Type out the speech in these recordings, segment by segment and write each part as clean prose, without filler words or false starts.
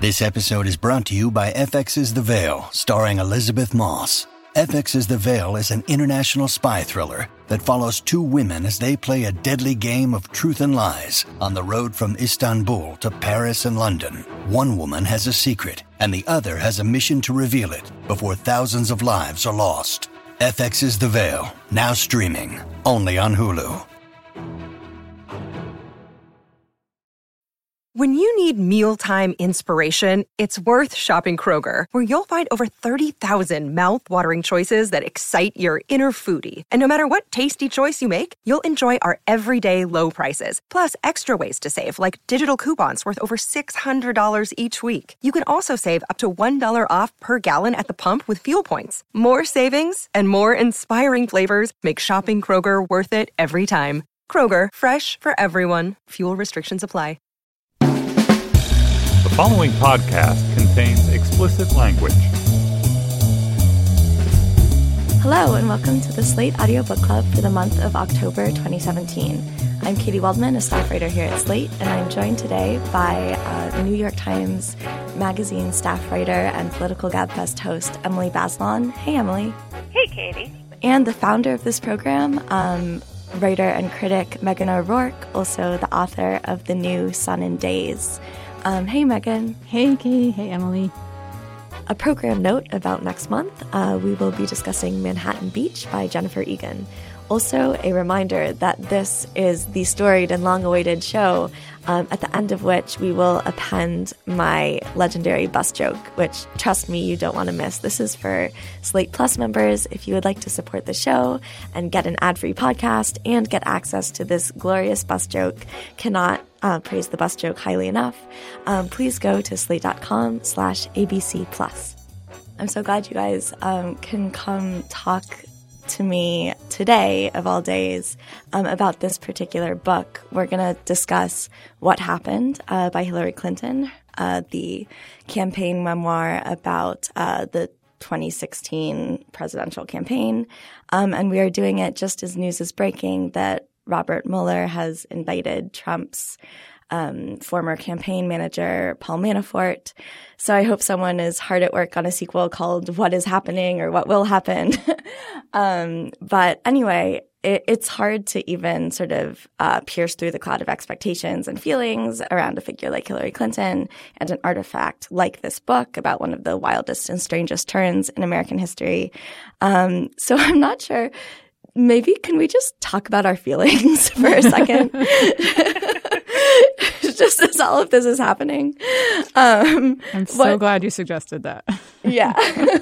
This episode is brought to you by FX's The Veil, starring Elizabeth Moss. FX's The Veil is an international spy thriller that follows two women as they play a deadly game of truth and lies on the road from Istanbul to Paris and London. One woman has a secret, and the other has a mission to reveal it before thousands of lives are lost. FX's The Veil, now streaming, only on Hulu. When you need mealtime inspiration, it's worth shopping Kroger, where you'll find over 30,000 mouth-watering choices that excite your inner foodie. And no matter what tasty choice you make, you'll enjoy our everyday low prices, plus extra ways to save, like digital coupons worth over $600 each week. You can also save up to $1 off per gallon at the pump with fuel points. More savings and more inspiring flavors make shopping Kroger worth it every time. Kroger, fresh for everyone. Fuel restrictions apply. The following podcast contains explicit language. Hello, and welcome to the Slate Audiobook Club for the month of October 2017. I'm Katie Waldman, a staff writer here at Slate, and I'm joined today by the New York Times Magazine staff writer and Political Gabfest host, Emily Bazelon. Hey, Emily. Hey, Katie. And the founder of this program, writer and critic Megan O'Rourke, also the author of the new Sun and Days. Hey, Megan. Hey, Katie. Hey, Emily. A program note about next month, we will be discussing Manhattan Beach by Jennifer Egan. Also, a reminder that this is the storied and long-awaited show, at the end of which we will append my legendary bus joke, which, trust me, you don't want to miss. This is for Slate Plus members. If you would like to support the show and get an ad-free podcast and get access to this glorious bus joke, cannot praise the bus joke highly enough, please go to slate.com/ABC Plus. I'm so glad you guys can come talk to me today, of all days, about this particular book. We're going to discuss What Happened by Hillary Clinton, the campaign memoir about the 2016 presidential campaign. And we are doing it just as news is breaking that Robert Mueller has indicted Trump's former campaign manager, Paul Manafort. So I hope someone is hard at work on a sequel called What is Happening or What Will Happen. But anyway, it's hard to even sort of pierce through the cloud of expectations and feelings around a figure like Hillary Clinton and an artifact like this book about one of the wildest and strangest turns in American history. So I'm not sure. Maybe can we just talk about our feelings for a second? Just as all of this is happening. I'm so glad you suggested that. Yeah.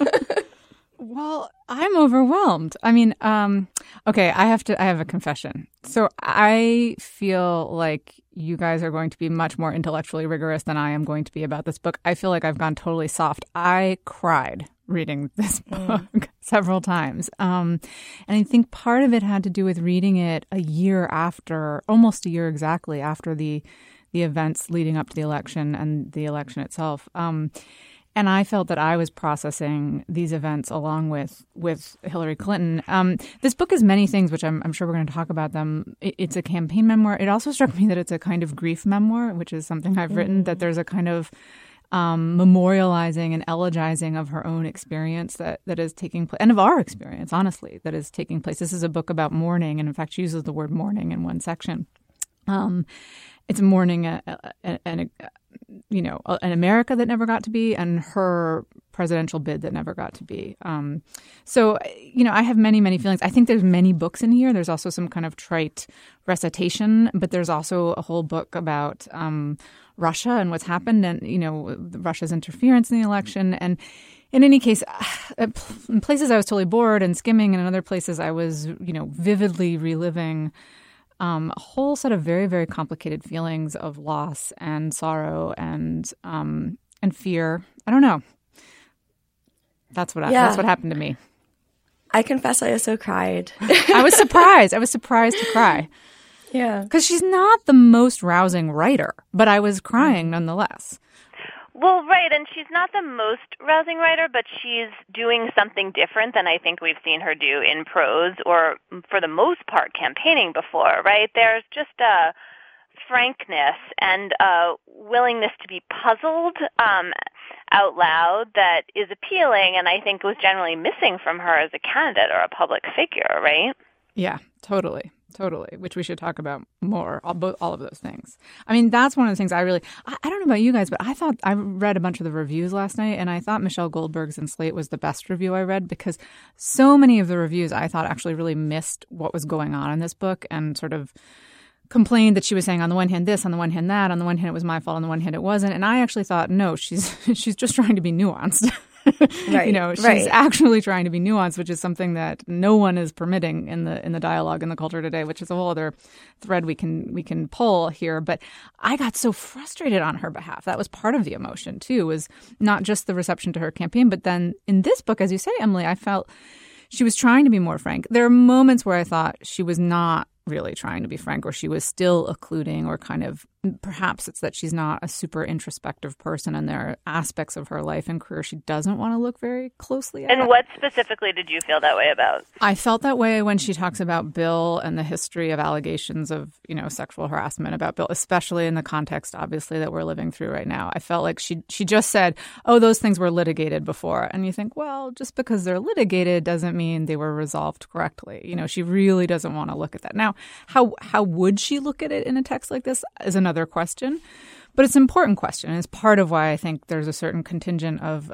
Well, I'm overwhelmed. I mean, okay, I have a confession. So I feel like you guys are going to be much more intellectually rigorous than I am going to be about this book. I feel like I've gone totally soft. I cried reading this book several times. And I think part of it had to do with reading it a year after, almost a year exactly after the events leading up to the election and the election itself. And I felt that I was processing these events along with Hillary Clinton. This book is many things, which I'm sure we're going to talk about them. It's a campaign memoir. It also struck me that it's a kind of grief memoir, which is something I've written, that there's a kind of memorializing and elegizing of her own experience that is taking place, and of our experience, honestly, that is taking place. This is a book about mourning, and in fact, she uses the word mourning in one section. It's mourning an America that never got to be, and her presidential bid that never got to be. So, I have many, many feelings. I think there's many books in here. There's also some kind of trite recitation, but there's also a whole book about Russia and what's happened and, Russia's interference in the election. And in any case, in places I was totally bored and skimming, and in other places I was, vividly reliving a whole set of very, very complicated feelings of loss and sorrow and fear. I don't know. That's what happened to me. I confess I also cried. I was surprised. I was surprised to cry. Yeah. Because she's not the most rousing writer, but I was crying nonetheless. Well, right, and she's not the most rousing writer, but she's doing something different than I think we've seen her do in prose or, for the most part, campaigning before, right? There's just a frankness and willingness to be puzzled out loud that is appealing, and I think was generally missing from her as a candidate or a public figure, right? Yeah, totally, which we should talk about more, all of those things. I mean, that's one of the things I don't know about you guys, but I read a bunch of the reviews last night, and I thought Michelle Goldberg's in Slate was the best review I read because so many of the reviews I thought actually really missed what was going on in this book and sort of complained that she was saying on the one hand this, on the one hand that, on the one hand it was my fault, on the one hand it wasn't. And I actually thought, no, she's just trying to be nuanced. Right. She's actually trying to be nuanced, which is something that no one is permitting in the dialogue in the culture today, which is a whole other thread we can pull here. But I got so frustrated on her behalf. That was part of the emotion too, was not just the reception to her campaign, but then in this book, as you say, Emily, I felt she was trying to be more frank. There are moments where I thought she was not really trying to be frank, or she was still occluding, or kind of perhaps it's that she's not a super introspective person and there are aspects of her life and career she doesn't want to look very closely at. And what specifically did you feel that way about? I felt that way when she talks about Bill and the history of allegations of, sexual harassment about Bill, especially in the context, obviously, that we're living through right now. I felt like she just said, oh, those things were litigated before. And you think, well, just because they're litigated doesn't mean they were resolved correctly. She really doesn't want to look at that. Now, how would she look at it in a text like this is another question. But it's an important question. And it's part of why I think there's a certain contingent of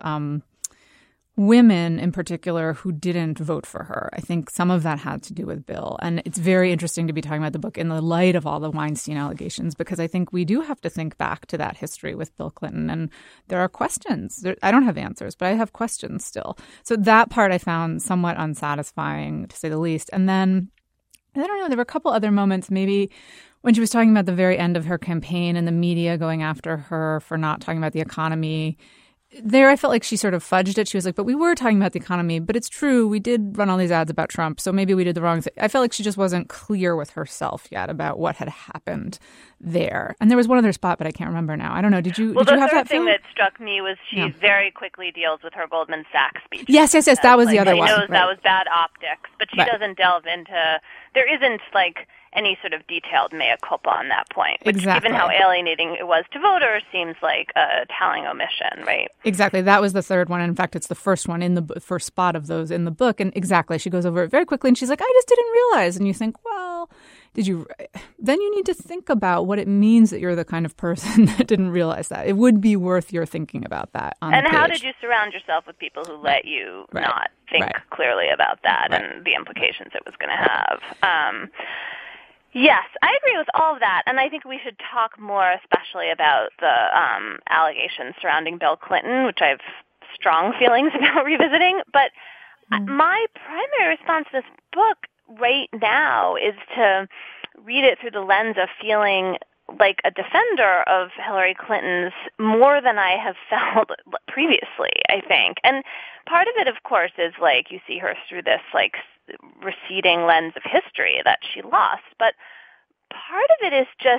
women in particular who didn't vote for her. I think some of that had to do with Bill. And it's very interesting to be talking about the book in the light of all the Weinstein allegations, because I think we do have to think back to that history with Bill Clinton. And there are questions. I don't have answers, but I have questions still. So that part I found somewhat unsatisfying, to say the least. And then, I don't know, there were a couple other moments, maybe when she was talking about the very end of her campaign and the media going after her for not talking about the economy. There, I felt like she sort of fudged it. She was like, but we were talking about the economy, but it's true. We did run all these ads about Trump, so maybe we did the wrong thing. I felt like she just wasn't clear with herself yet about what had happened there. And there was one other spot, but I can't remember now. I don't know. Did you have that? Well, the third thing that struck me was she very quickly deals with her Goldman Sachs speech. Yes. That was the other one. She knows that was bad optics, but she doesn't delve into – there isn't any sort of detailed mea culpa on that point, which, given how alienating it was to voters, seems like a telling omission, right? Exactly. That was the third one. In fact, it's the first one in the first spot of those in the book. And exactly, she goes over it very quickly and she's like, I just didn't realize. And you think, well, then you need to think about what it means that you're the kind of person that didn't realize that. It would be worth your thinking about that on the page. And how did you surround yourself with people who let you not think clearly about that and the implications it was going to have? Yes, I agree with all of that, and I think we should talk more especially about the allegations surrounding Bill Clinton, which I have strong feelings about revisiting. But my primary response to this book right now is to read it through the lens of feeling like a defender of Hillary Clinton's more than I have felt previously, I think. And part of it, of course, is like you see her through this like receding lens of history that she lost. But part of it is just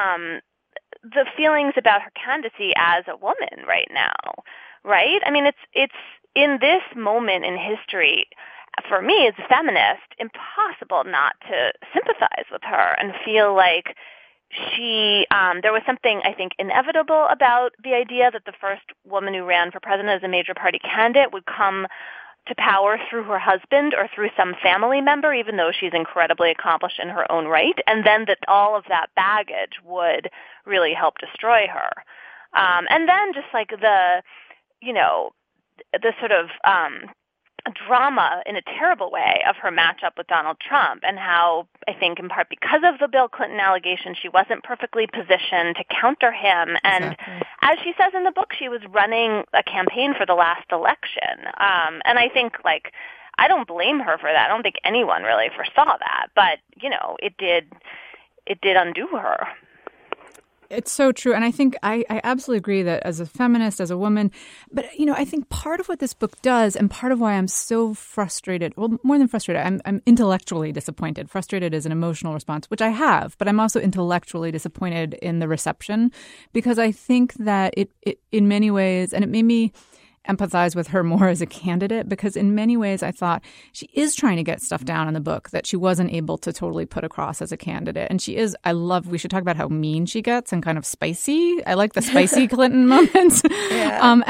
the feelings about her candidacy as a woman right now, right? I mean, it's in this moment in history, for me as a feminist, impossible not to sympathize with her and feel like there was something, I think, inevitable about the idea that the first woman who ran for president as a major party candidate would come to power through her husband or through some family member, even though she's incredibly accomplished in her own right, and then that all of that baggage would really help destroy her. And then just like the sort of drama in a terrible way of her matchup with Donald Trump, and how I think in part because of the Bill Clinton allegation, she wasn't perfectly positioned to counter him. And as she says in the book, she was running a campaign for the last election. And I think I don't blame her for that. I don't think anyone really foresaw that, but it did undo her. It's so true. And I think I absolutely agree that as a feminist, as a woman, but, I think part of what this book does and part of why I'm so frustrated, well, more than frustrated, I'm intellectually disappointed. Frustrated is an emotional response, which I have, but I'm also intellectually disappointed in the reception because I think that it in many ways, and it made me empathize with her more as a candidate, because in many ways I thought she is trying to get stuff down in the book that she wasn't able to totally put across as a candidate. And she is, we should talk about how mean she gets and kind of spicy. I like the spicy Clinton moments. Yeah.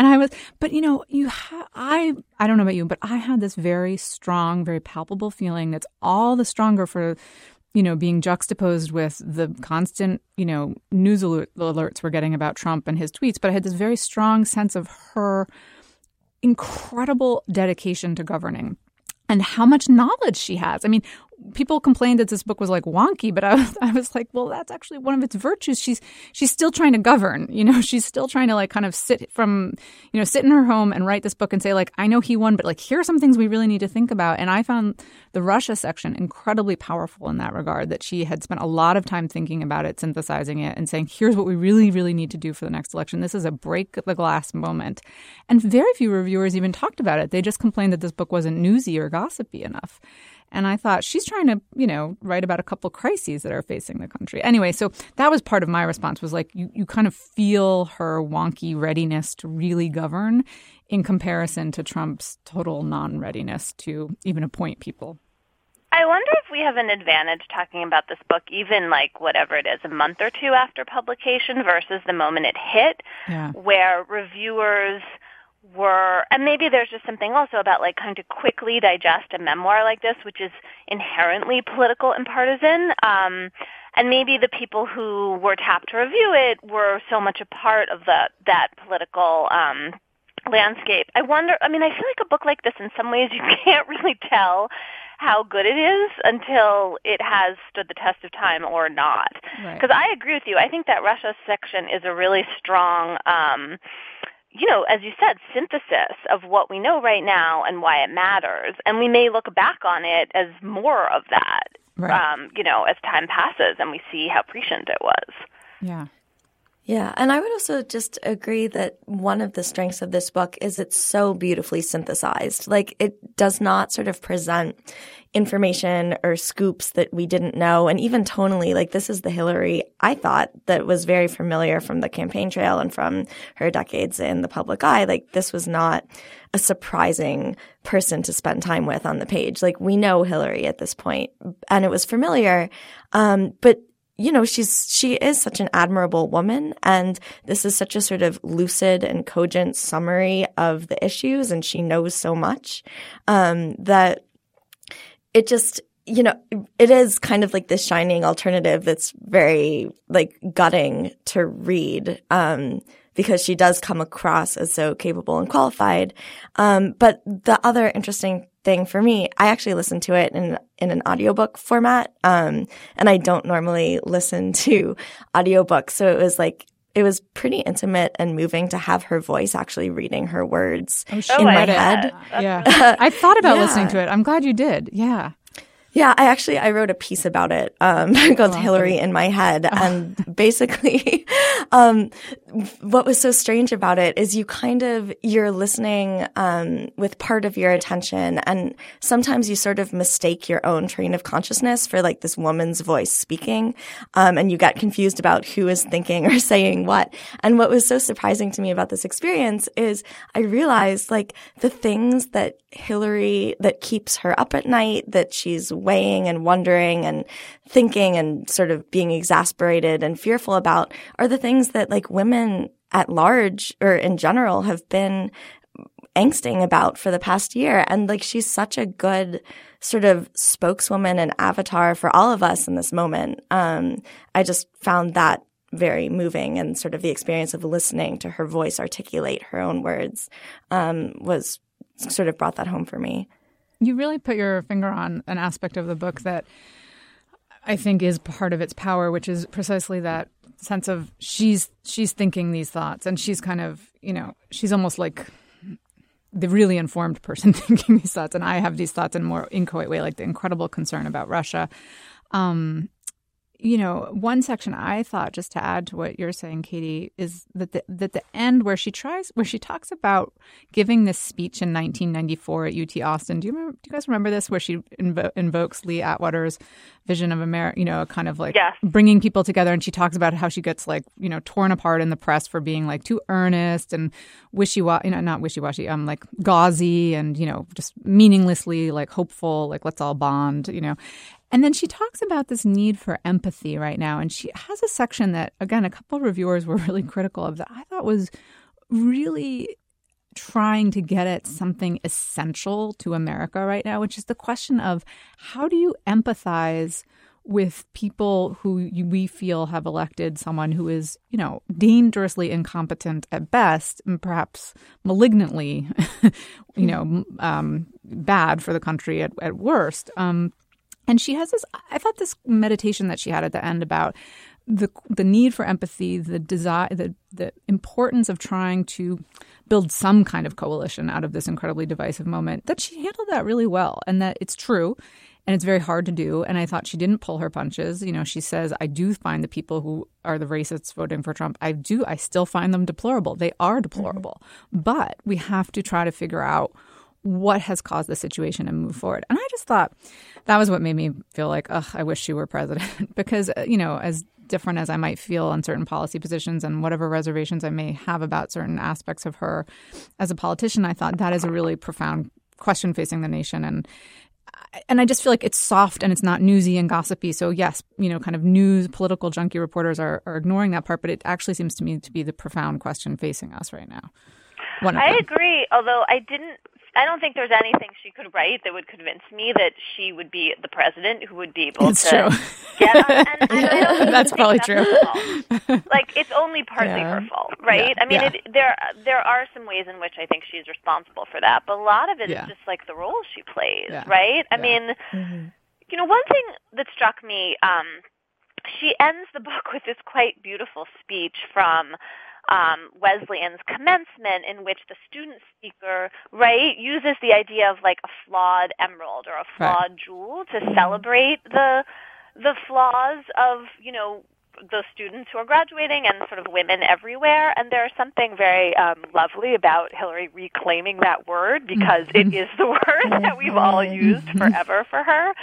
I don't know about you, but I had this very strong, very palpable feeling that's all the stronger for being juxtaposed with the constant, news alerts we're getting about Trump and his tweets. But I had this very strong sense of her incredible dedication to governing and how much knowledge she has. I mean, people complained that this book was like wonky, but I was like, well, that's actually one of its virtues. She's still trying to govern, she's still trying to like kind of sit in her home and write this book and say like, I know he won, but like, here are some things we really need to think about. And I found the Russia section incredibly powerful in that regard, that she had spent a lot of time thinking about it, synthesizing it and saying, here's what we really, really need to do for the next election. This is a break the glass moment. And very few reviewers even talked about it. They just complained that this book wasn't newsy or gossipy enough. And I thought, she's trying to, write about a couple crises that are facing the country. Anyway, so that was part of my response, was like, you kind of feel her wonky readiness to really govern in comparison to Trump's total non-readiness to even appoint people. I wonder if we have an advantage talking about this book, even like whatever it is, a month or two after publication versus the moment it hit, where reviewers were, and maybe there's just something also about like kind of quickly digest a memoir like this, which is inherently political and partisan. And maybe the people who were tapped to review it were so much a part of that political landscape. I feel like a book like this, in some ways, you can't really tell how good it is until it has stood the test of time or not. Because I agree with you. I think that Russia section is a really strong as you said, synthesis of what we know right now and why it matters. And we may look back on it as more of that, as time passes and we see how prescient it was. Yeah. Yeah, and I would also just agree that one of the strengths of this book is it's so beautifully synthesized. Like, it does not sort of present information or scoops that we didn't know. And even tonally, like, this is the Hillary I thought that was very familiar from the campaign trail and from her decades in the public eye. Like, this was not a surprising person to spend time with on the page. Like, we know Hillary at this point, and it was familiar. But she is such an admirable woman, and this is such a sort of lucid and cogent summary of the issues, and she knows so much that it just, it is kind of like this shining alternative that's very like gutting to read because she does come across as so capable and qualified. But the other interesting thing for me, I actually listened to it in an audiobook format. And I don't normally listen to audiobooks. So it was pretty intimate and moving to have her voice actually reading her words in my head. Yeah. I thought about listening to it. I'm glad you did. Yeah. Yeah, I wrote a piece about it called Hillary in My Head. And basically, what was so strange about it is you're listening with part of your attention, and sometimes you sort of mistake your own train of consciousness for like this woman's voice speaking, and you get confused about who is thinking or saying what. And what was so surprising to me about this experience is I realized like the things that keeps her up at night, that she's weighing and wondering and thinking and sort of being exasperated and fearful about are the things that like women at large or in general have been angsting about for the past year. And like she's such a good sort of spokeswoman and avatar for all of us in this moment. I just found that very moving, and sort of the experience of listening to her voice articulate her own words was sort of brought that home for me. You really put your finger on an aspect of the book that I think is part of its power, which is precisely that sense of she's thinking these thoughts, and she's kind of, she's almost like the really informed person thinking these thoughts. And I have these thoughts in a more inchoate way, like the incredible concern about Russia. one section I thought, just to add to what you're saying, Katie, is that the end where she talks about giving this speech in 1994 at UT Austin. Do you guys remember this, where she invokes Lee Atwater's vision of America, kind of like bringing people together, and she talks about how she gets torn apart in the press for being like too earnest and not wishy-washy, like gauzy and just meaninglessly like hopeful, like let's all bond, And then she talks about this need for empathy right now. And she has a section that, again, a couple of reviewers were really critical of, that I thought was really trying to get at something essential to America right now, which is the question of how do you empathize with people who we feel have elected someone who is, dangerously incompetent at best and perhaps malignantly, bad for the country at worst. And she has this meditation that she had at the end about the need for empathy, the desire, the importance of trying to build some kind of coalition out of this incredibly divisive moment, that she handled that really well, and that it's true. And it's very hard to do. And I thought she didn't pull her punches. She says, I do find the people who are the racists voting for Trump, I still find them deplorable. They are deplorable. Mm-hmm. But we have to try to figure out what has caused the situation and move forward. And I just thought that was what made me feel like, I wish she were president. Because, as different as I might feel on certain policy positions and whatever reservations I may have about certain aspects of her as a politician, I thought that is a really profound question facing the nation. And I just feel like it's soft and it's not newsy and gossipy. So yes, kind of news, political junkie reporters are ignoring that part, but it actually seems to me to be the profound question facing us right now. I agree, although I don't think there's anything she could write that would convince me that she would be the president who would be able it's to true. get on. And I don't that's probably true. Like, it's only partly her fault, right? Yeah. I mean, there are some ways in which I think she's responsible for that, but a lot of it is just like the role she plays, right? I mean, one thing that struck me, she ends the book with this quite beautiful speech from Wesleyan's commencement, in which the student speaker, right, uses the idea of like a flawed emerald or a flawed jewel to celebrate the flaws of, those students who are graduating and sort of women everywhere. And there's something very lovely about Hillary reclaiming that word, because it is the word that we've all used forever for her.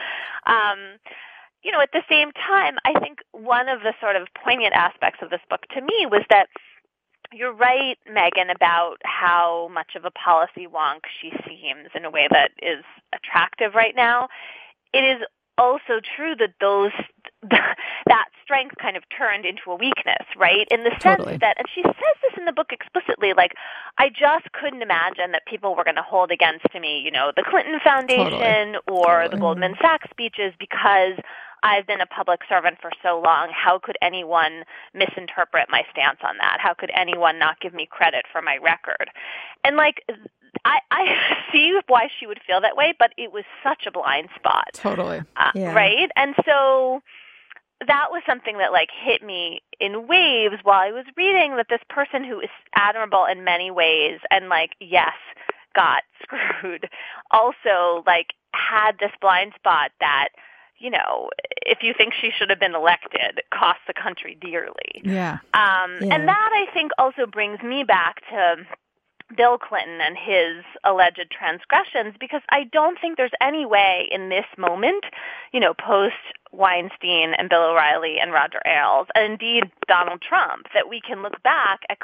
At the same time, I think one of the sort of poignant aspects of this book to me was that you're right, Megan, about how much of a policy wonk she seems in a way that is attractive right now. It is also true that that strength kind of turned into a weakness, right? In the sense that, and she says this in the book explicitly, like, I just couldn't imagine that people were going to hold against me, the Clinton Foundation or the Goldman Sachs speeches, because I've been a public servant for so long. How could anyone misinterpret my stance on that? How could anyone not give me credit for my record? And like, I see why she would feel that way, but it was such a blind spot. Totally. Right? And so that was something that like hit me in waves while I was reading, that this person who is admirable in many ways and like, yes, got screwed, also like had this blind spot that, if you think she should have been elected, costs the country dearly. Yeah. And that, I think, also brings me back to Bill Clinton and his alleged transgressions, because I don't think there's any way in this moment, post Weinstein and Bill O'Reilly and Roger Ailes, and indeed Donald Trump, that we can look back at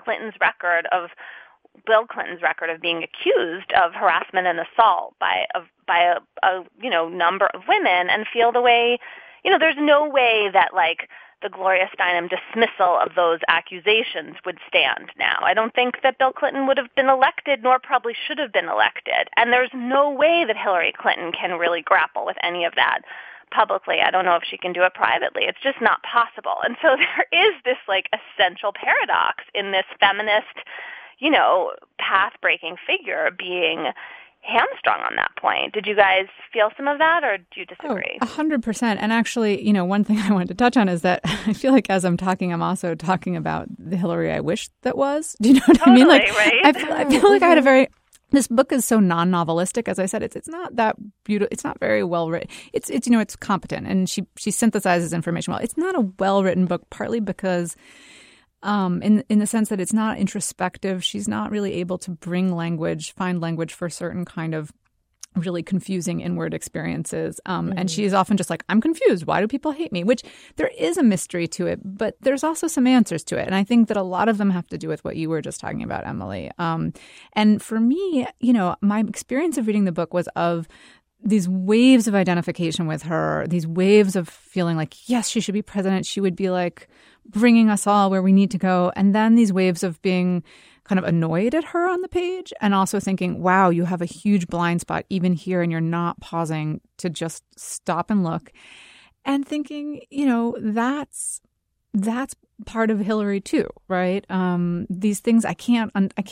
Bill Clinton's record of being accused of harassment and assault by a number of women and feel the way, there's no way that like the Gloria Steinem dismissal of those accusations would stand now. I don't think that Bill Clinton would have been elected, nor probably should have been elected. And there's no way that Hillary Clinton can really grapple with any of that publicly. I don't know if she can do it privately. It's just not possible. And so there is this like essential paradox in this feminist, path-breaking figure being hamstrung on that point. Did you guys feel some of that, or do you disagree? 100%. And actually, one thing I wanted to touch on is that I feel like as I'm talking, I'm also talking about the Hillary I wish that was. Do you know what I mean? Like, right? I feel like I had a very this book is so non-novelistic. As I said, it's not that beautiful. It's not very well written. It's it's competent, and she synthesizes information well. It's not a well-written book, partly because in the sense that it's not introspective. She's not really able to find language for certain kind of really confusing inward experiences. And she's often just like, I'm confused. Why do people hate me? Which there is a mystery to it, but there's also some answers to it. And I think that a lot of them have to do with what you were just talking about, Emily. And for me, my experience of reading the book was of these waves of identification with her, these waves of feeling like, yes, she should be president. She would be like bringing us all where we need to go. And then these waves of being kind of annoyed at her on the page and also thinking, wow, you have a huge blind spot even here and you're not pausing to just stop and look. And thinking, that's part of Hillary too, right? These things I can't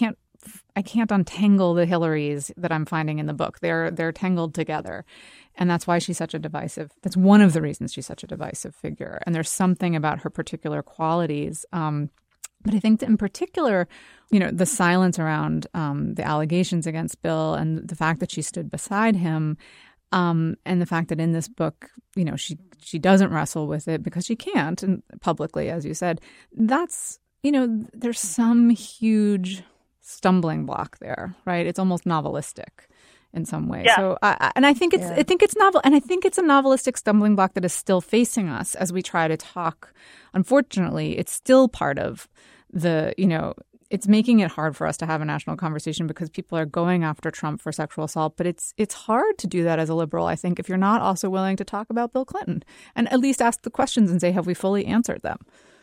untangle the Hillarys that I'm finding in the book. They're tangled together. And that's why that's one of the reasons she's such a divisive figure. And there's something about her particular qualities. But I think that in particular, the silence around the allegations against Bill and the fact that she stood beside him, and the fact that in this book, she doesn't wrestle with it because she can't, and publicly, as you said, that's, there's some huge stumbling block there, right? It's almost novelistic in some way. Yeah. So, I think it's novel, and I think it's a novelistic stumbling block that is still facing us as we try to talk. Unfortunately, it's still part of it's making it hard for us to have a national conversation because people are going after Trump for sexual assault. But it's hard to do that as a liberal, I think, if you're not also willing to talk about Bill Clinton and at least ask the questions and say, have we fully answered them?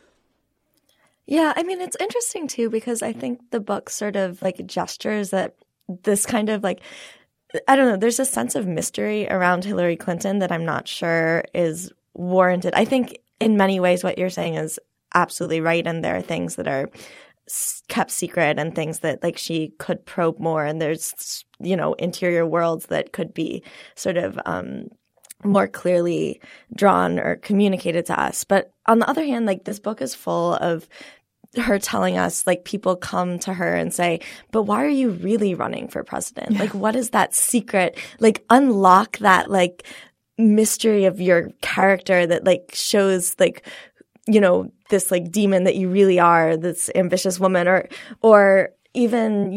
Yeah, I mean, it's interesting, too, because I think the book sort of like gestures that this kind of like, I don't know, there's a sense of mystery around Hillary Clinton that I'm not sure is warranted. I think in many ways what you're saying is absolutely right. And there are things that are kept secret and things that like she could probe more. And there's, interior worlds that could be sort of more clearly drawn or communicated to us. But on the other hand, like this book is full of her telling us, like, people come to her and say, but why are you really running for president? Yeah. Like, what is that secret? Like, unlock that, like, mystery of your character that, like, shows, like, this, like, demon that you really are, this ambitious woman, or even,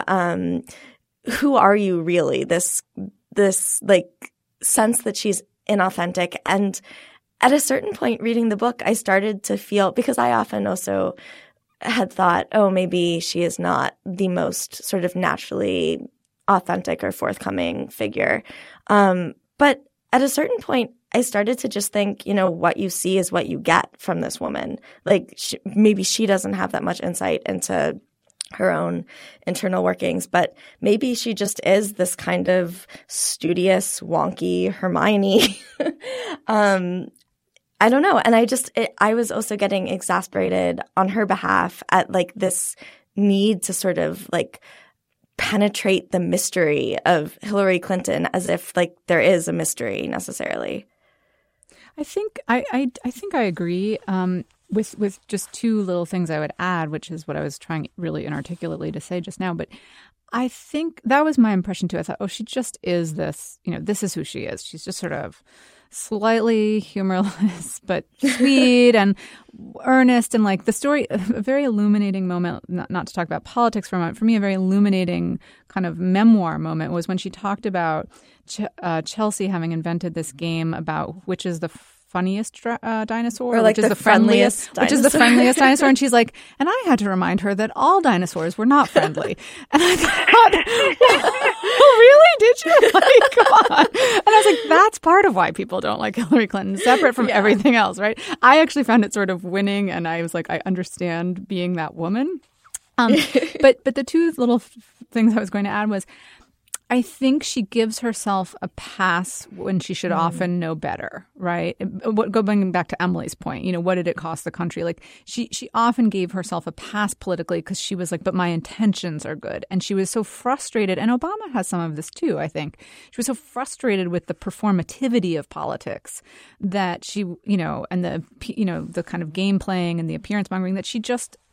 who are you really? This, like, sense that she's inauthentic. And at a certain point reading the book, I started to feel, because I often also had thought, oh, maybe she is not the most sort of naturally authentic or forthcoming figure. But at a certain point, I started to just think, what you see is what you get from this woman. Like, maybe she doesn't have that much insight into her own internal workings, but maybe she just is this kind of studious, wonky Hermione. I don't know. And I was also getting exasperated on her behalf at like this need to sort of like penetrate the mystery of Hillary Clinton as if like there is a mystery necessarily. I think I agree with just two little things I would add, which is what I was trying really inarticulately to say just now. But I think that was my impression too. I thought, oh, she just is this, this is who she is. She's just sort of slightly humorless, but sweet and earnest. And like the story, a very illuminating moment, not to talk about politics for a moment, for me, a very illuminating kind of memoir moment was when she talked about Chelsea having invented this game about which is the funniest dinosaur, or like which is the friendliest dinosaur. Which is the friendliest dinosaur. And she's like, and I had to remind her that all dinosaurs were not friendly. And I thought, oh, really? Did you? Like, come on. And I was like, that's part of why people don't like Hillary Clinton, separate from everything else, right? I actually found it sort of winning, and I was like, I understand being that woman. But the two little things I was going to add was, I think she gives herself a pass when she should often know better, right? Going back to Emily's point, what did it cost the country? Like she often gave herself a pass politically because she was like, but my intentions are good. And she was so frustrated. And Obama has some of this too, I think. She was so frustrated with the performativity of politics that she, and the kind of game playing and the appearance mongering that she just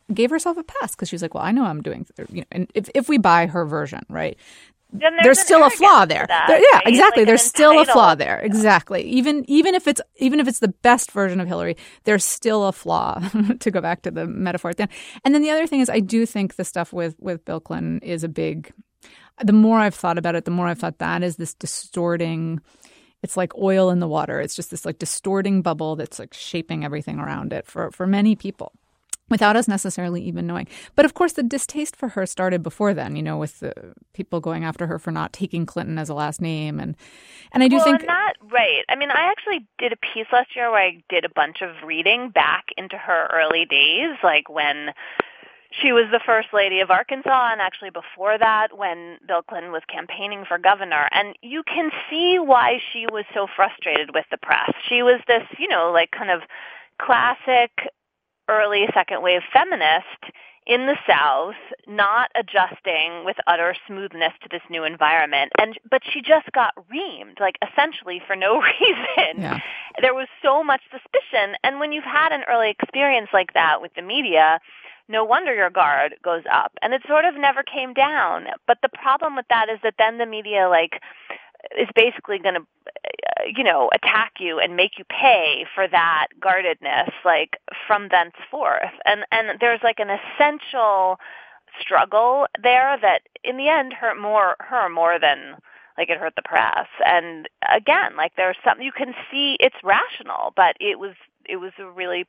gave herself a pass because she's like, well, I know I'm doing, and if we buy her version, right? There's still a flaw there. Right? Exactly. Like there's still a flaw there. Exactly. Even if it's the best version of Hillary, there's still a flaw. To go back to the metaphor at the end. And then the other thing is, I do think the stuff with Bill Clinton is a big. The more I've thought about it, the more I've thought that is this distorting. It's like oil in the water. It's just this like distorting bubble that's like shaping everything around it for many people, without us necessarily even knowing. But of course, the distaste for her started before then, with the people going after her for not taking Clinton as a last name. And I do think... Right. I mean, I actually did a piece last year where I did a bunch of reading back into her early days, like when she was the first lady of Arkansas, and actually before that when Bill Clinton was campaigning for governor. And you can see why she was so frustrated with the press. She was this, like kind of classic early second wave feminist in the South, not adjusting with utter smoothness to this new environment. But she just got reamed, like essentially for no reason. Yeah. There was so much suspicion. And when you've had an early experience like that with the media, no wonder your guard goes up. And it sort of never came down. But the problem with that is that then the media is basically going to, attack you and make you pay for that guardedness, from thenceforth. And there's an essential struggle there that in the end hurt her more than it hurt the press. And again, there's something you can see, it's rational, but it was a really,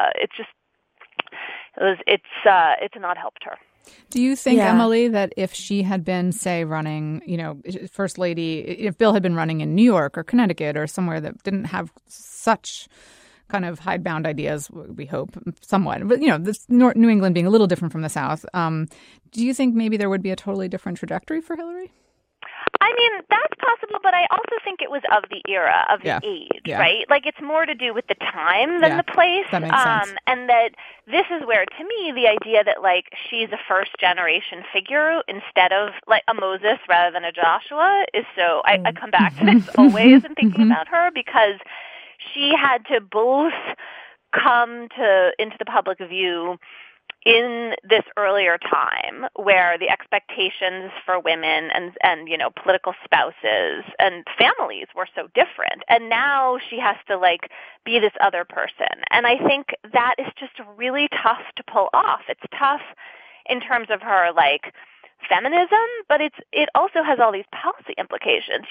it's not helped her. Do you think, Emily, that if she had been, say, running, First Lady, if Bill had been running in New York or Connecticut or somewhere that didn't have such kind of hidebound ideas, we hope, somewhat, but, this New England being a little different from the South, do you think maybe there would be a totally different trajectory for Hillary? I mean, that's possible, but I also think it was of the era, of the age, right? It's more to do with the time than the place. That makes sense. And that this is where, to me, the idea that, she's a first-generation figure instead of, a Moses rather than a Joshua is so... I come back to this always in thinking about her, because she had to both come into the public view in this earlier time where the expectations for women and political spouses and families were so different. And now she has to be this other person. And I think that is just really tough to pull off. It's tough in terms of her feminism, but it also has all these policy implications.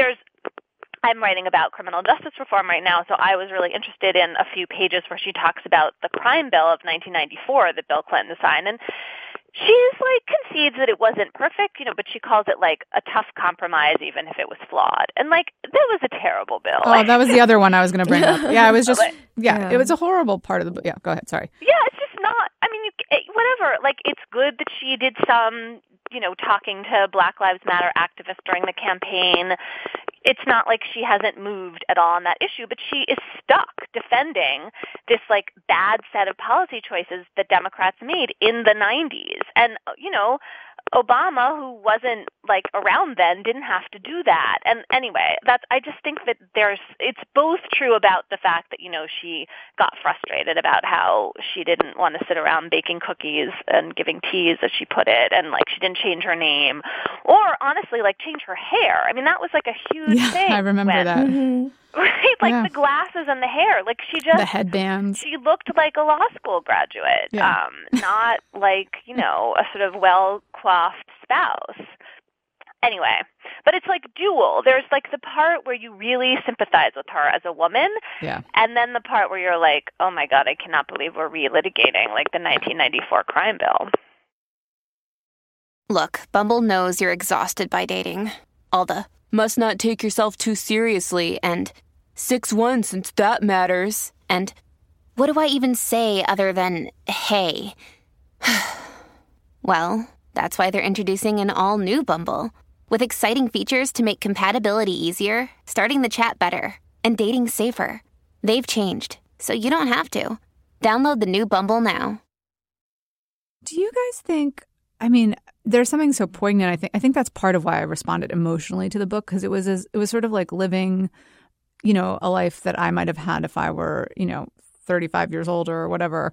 I'm writing about criminal justice reform right now, so I was really interested in a few pages where she talks about the crime bill of 1994 that Bill Clinton signed. And she's concedes that it wasn't perfect, but she calls it a tough compromise even if it was flawed. And that was a terrible bill. Oh, that was the other one I was going to bring up. Yeah, it was just, it was a horrible part of the book. Yeah, go ahead. Sorry. Yeah, it's just not, whatever. It's good that she did some, talking to Black Lives Matter activists during the campaign. It's not like she hasn't moved at all on that issue, but she is stuck defending this bad set of policy choices that Democrats made in the 90s. And, Obama, who wasn't around then, didn't have to do that. And anyway, I just think that it's both true about the fact that, she got frustrated about how she didn't want to sit around baking cookies and giving teas, as she put it, and she didn't change her name, or honestly change her hair. I mean, that was a huge thing. I remember that. Mm-hmm. Right, the glasses and the hair. The headbands. She looked like a law school graduate, not a sort of well-coiffed spouse. Anyway, but it's dual. There's the part where you really sympathize with her as a woman, and then the part where you're oh my God, I cannot believe we're relitigating the 1994 crime bill. Look, Bumble knows you're exhausted by dating. All the must not take yourself too seriously, and 6'1" since that matters, and what do I even say other than, hey? Well, that's why they're introducing an all-new Bumble, with exciting features to make compatibility easier, starting the chat better, and dating safer. They've changed, so you don't have to. Download the new Bumble now. Do you guys think, there's something so poignant. I think that's part of why I responded emotionally to the book, because it was sort of living, a life that I might have had if I were, 35 years older or whatever.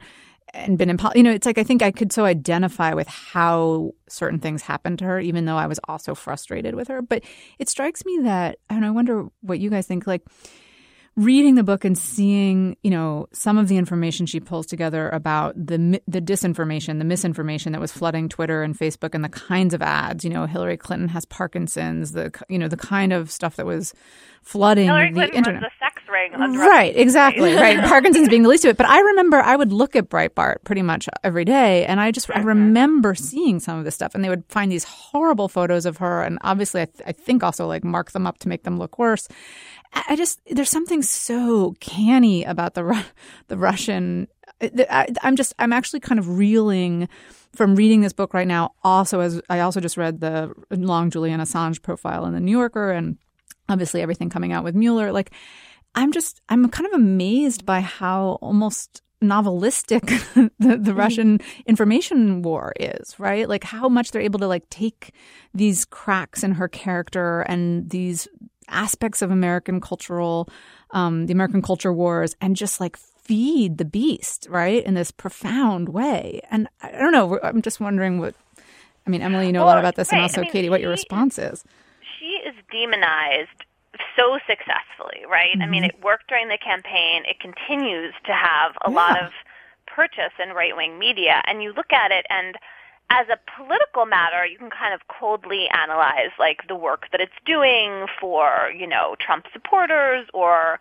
and been it's like I think I could so identify with how certain things happened to her, even though I was also frustrated with her. But it strikes me that, and I wonder what you guys think, like reading the book and seeing, some of the information she pulls together about the disinformation, the misinformation that was flooding Twitter and Facebook, and the kinds of ads. Hillary Clinton has Parkinson's, the kind of stuff that was flooding Hillary the Clinton internet. Runs a sex ring. Right, exactly. Right. Parkinson's being the least of it. But I remember I would look at Breitbart pretty much every day, and I remember seeing some of this stuff, and they would find these horrible photos of her, and obviously I think also like mark them up to make them look worse. There's something so canny about the Russian. I'm actually kind of reeling from reading this book right now. Also, as I also just read the long Julian Assange profile in the New Yorker, and obviously everything coming out with Mueller. Like, I'm kind of amazed by how almost novelistic the Russian information war is, right? Like how much they're able to like take these cracks in her character and these aspects of American cultural, the American culture wars, and just like feed the beast, right, in this profound way. And I don't know, I'm just wondering Emily, you know a lot about this, and also Katie, what your response is. She is demonized so successfully, right? Mm-hmm. I mean, it worked during the campaign. It continues to have a lot of purchase in right-wing media. And you look at it, and as a political matter, you can kind of coldly analyze, like, the work that it's doing for, Trump supporters or,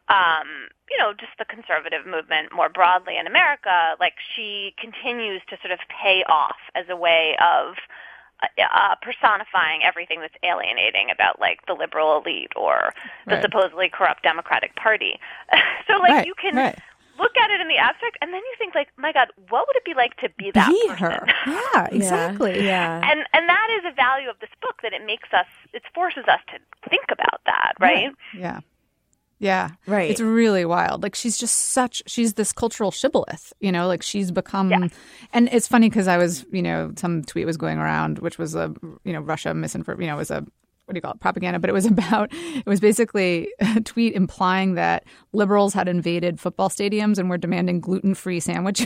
just the conservative movement more broadly in America. Like, she continues to sort of pay off as a way of personifying everything that's alienating about like the liberal elite or the supposedly corrupt Democratic Party. So like you can look at it in the abstract, and then you think like, my God, what would it be like to be that person? Her. Yeah, exactly. Yeah. And that is a value of this book, that it forces us to think about that, right? Yeah. Yeah. Right. It's really wild. Like she's this cultural shibboleth, like she's become, and it's funny because I was, some tweet was going around, which was a, Russia misinformation, it was a, what do you call it, propaganda, but it was basically a tweet implying that liberals had invaded football stadiums and were demanding gluten-free sandwiches.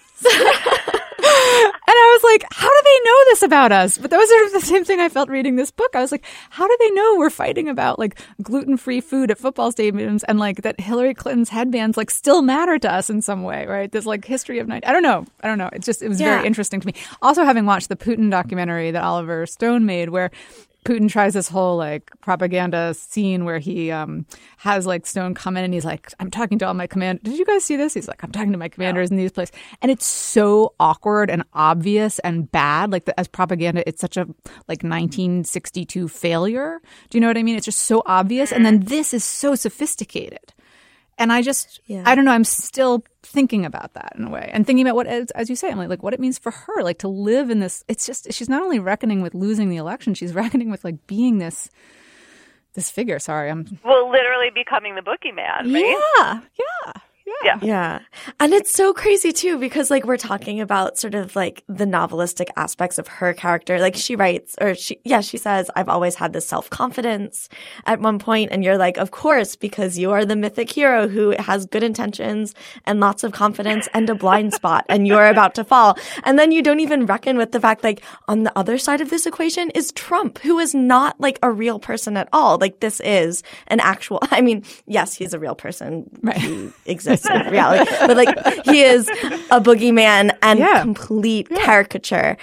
And I was like, how do they know this about us? But that was sort of the same thing I felt reading this book. I was like, how do they know we're fighting about like gluten-free food at football stadiums, and like that Hillary Clinton's headbands like still matter to us in some way, right? There's like history of night. I don't know. It was very interesting to me. Also, having watched the Putin documentary that Oliver Stone made, where Putin tries this whole like propaganda scene where he has like Stone come in and he's like, I'm talking to all my commanders. Did you guys see this? He's like, I'm talking to my commanders in these places. And it's so awkward and obvious and bad. Like as propaganda, it's such a like 1962 failure. Do you know what I mean? It's just so obvious. And then this is so sophisticated. And I don't know, I'm still thinking about that in a way, and thinking about what, as you say, Emily, like what it means for her, like to live in this. It's just, she's not only reckoning with losing the election, she's reckoning with like being this figure. Sorry, literally becoming the boogeyman, right? Yeah. And it's so crazy too, because like we're talking about sort of like the novelistic aspects of her character. Like she writes, or she says, I've always had this self-confidence at one point. And you're like, of course, because you are the mythic hero who has good intentions and lots of confidence and a blind spot, and you're about to fall. And then you don't even reckon with the fact, like on the other side of this equation is Trump, who is not like a real person at all. Like this is an actual, I mean, yes, he's a real person. Right. He exists in reality, but like he is a boogeyman and complete caricature.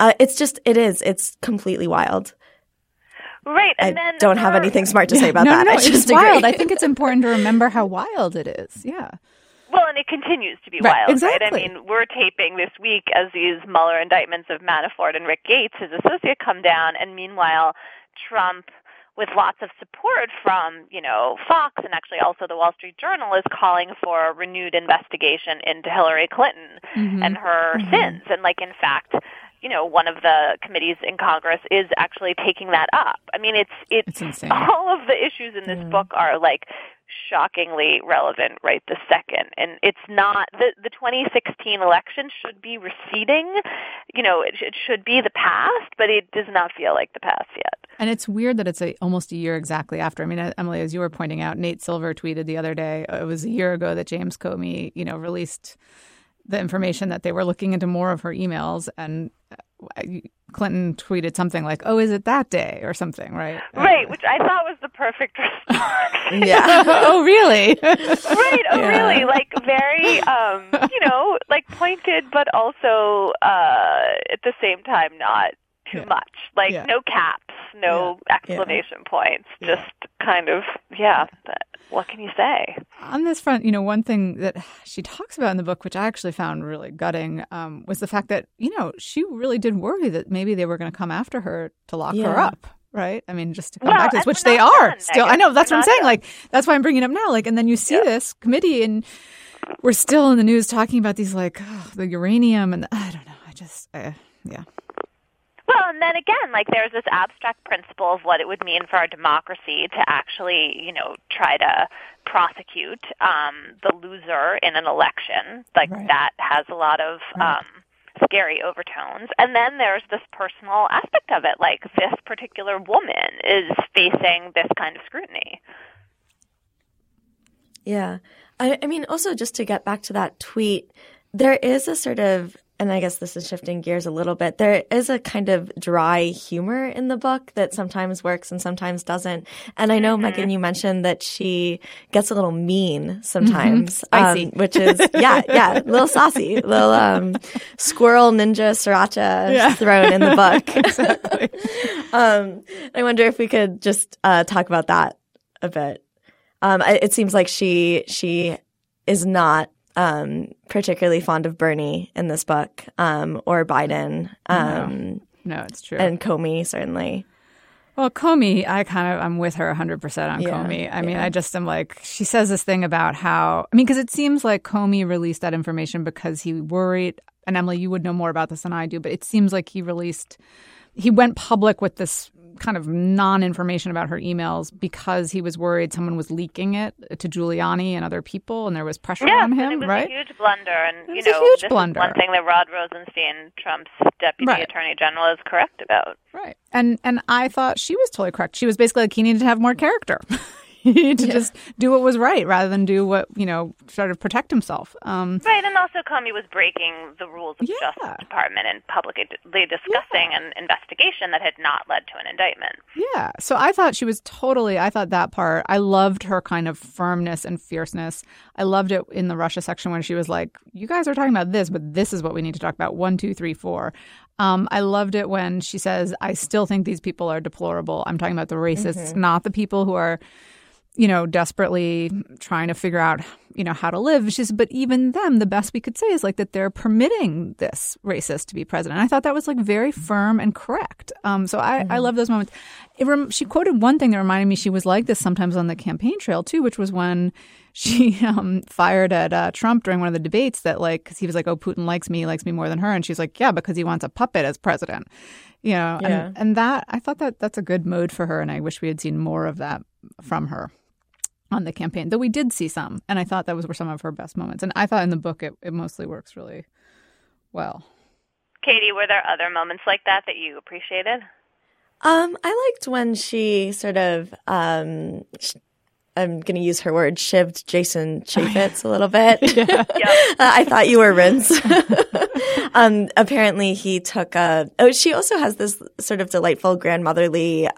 It's completely wild. Right. And I don't have anything smart to say about that. No, I just it's wild. I think it's important to remember how wild it is. Yeah. Well, and it continues to be wild, exactly. right? I mean, we're taping this week as these Mueller indictments of Manafort and Rick Gates, his associate, come down, and meanwhile, Trump, with lots of support from, Fox and actually also the Wall Street Journal, is calling for a renewed investigation into Hillary Clinton and her sins. And like, in fact, one of the committees in Congress is actually taking that up. I mean, it's insane. All of the issues in this book are like shockingly relevant right this second. And it's not the 2016 election should be receding. It should be the past, but it does not feel like the past yet. And it's weird that it's almost a year exactly after. I mean, Emily, as you were pointing out, Nate Silver tweeted the other day, it was a year ago that James Comey, released the information that they were looking into more of her emails, and Clinton tweeted something like, "Oh, is it that day?" or something, right? Right, which I thought was the perfect response. Yeah. Oh, really? Right. Oh, really? Like very, like pointed, but also at the same time not too much. Like no caps, no exclamation points. Just kind of, what can you say? On this front, one thing that she talks about in the book, which I actually found really gutting, was the fact that, she really did worry that maybe they were going to come after her to lock her up. Right? I mean, just to come back to this, which they are done, still. I know, that's what I'm saying. Like, that's why I'm bringing it up now. Like, and then you see this committee, and we're still in the news talking about these, like, the uranium, and I don't know. I just, Well, and then again, like there's this abstract principle of what it would mean for our democracy to actually, try to prosecute the loser in an election. Like that has a lot of scary overtones. And then there's this personal aspect of it. Like this particular woman is facing this kind of scrutiny. Yeah. I mean, also just to get back to that tweet, there is a sort of, and I guess this is shifting gears a little bit, there is a kind of dry humor in the book that sometimes works and sometimes doesn't. And I know, Megan, you mentioned that she gets a little mean sometimes, which is, a little saucy, little squirrel ninja sriracha thrown in the book. Exactly. I wonder if we could just talk about that a bit. It seems like she is not particularly fond of Bernie in this book, or Biden. No, it's true. And Comey, certainly. Well, Comey, I'm with her 100% on Comey. I mean, I just am like, she says this thing about how, because it seems like Comey released that information because he worried, and Emily, you would know more about this than I do, but it seems like he went public with this kind of non-information about her emails because he was worried someone was leaking it to Giuliani and other people, and there was pressure on him, and it was right? a huge blunder. And, this is one thing that Rod Rosenstein, Trump's deputy attorney general, is correct about. Right. And I thought she was totally correct. She was basically like, he needed to have more character. He needed to just do what was right rather than do what, sort of protect himself. Right, and also Comey was breaking the rules of the Justice Department and publicly discussing an investigation that had not led to an indictment. Yeah, so I thought I thought that part, I loved her kind of firmness and fierceness. I loved it in the Russia section when she was like, you guys are talking about this, but this is what we need to talk about, 1, 2, 3, 4. I loved it when she says, I still think these people are deplorable. I'm talking about the racists, not the people who are desperately trying to figure out, how to live. But even them, the best we could say is like that they're permitting this racist to be president. I thought that was like very firm and correct. So I love those moments. She quoted one thing that reminded me she was like this sometimes on the campaign trail too, which was when she fired at Trump during one of the debates that because he was like, oh, Putin likes me more than her. And she's like, yeah, because he wants a puppet as president. And that, I thought that's a good mode for her. And I wish we had seen more of that from her on the campaign, though we did see some, and I thought were some of her best moments. And I thought in the book it mostly works really well. Katie, were there other moments like that you appreciated? I liked when she sort of, I'm going to use her word, shivved Jason Chaffetz a little bit. I thought you were Rince. Apparently he took she also has this sort of delightful grandmotherly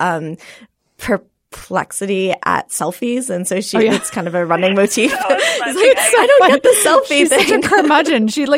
perplexity at selfies, and so it's kind of a running motif. I don't get the selfie She's thing. such a curmudgeon. She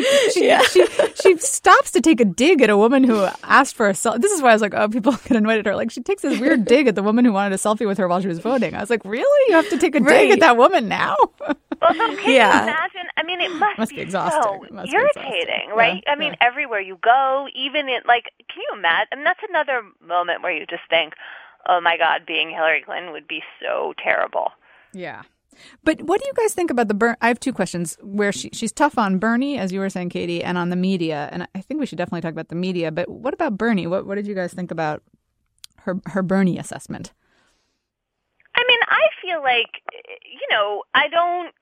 stops to take a dig at a woman who asked for a selfie. This is why I was like, oh, people get annoyed at her. Like, she takes this weird dig at the woman who wanted a selfie with her while she was voting. I was like, really? You have to take a dig at that woman now? Well, so can you imagine? I mean, it must be exhausting. So irritating, right? I mean, everywhere you go, even in can you imagine? I mean, that's another moment where you just think, oh my God, being Hillary Clinton would be so terrible. Yeah. But what do you guys think about I have two questions where she's tough on Bernie, as you were saying, Katie, and on the media. And I think we should definitely talk about the media. But what about Bernie? What did you guys think about her Bernie assessment? I mean, I feel like, I don't,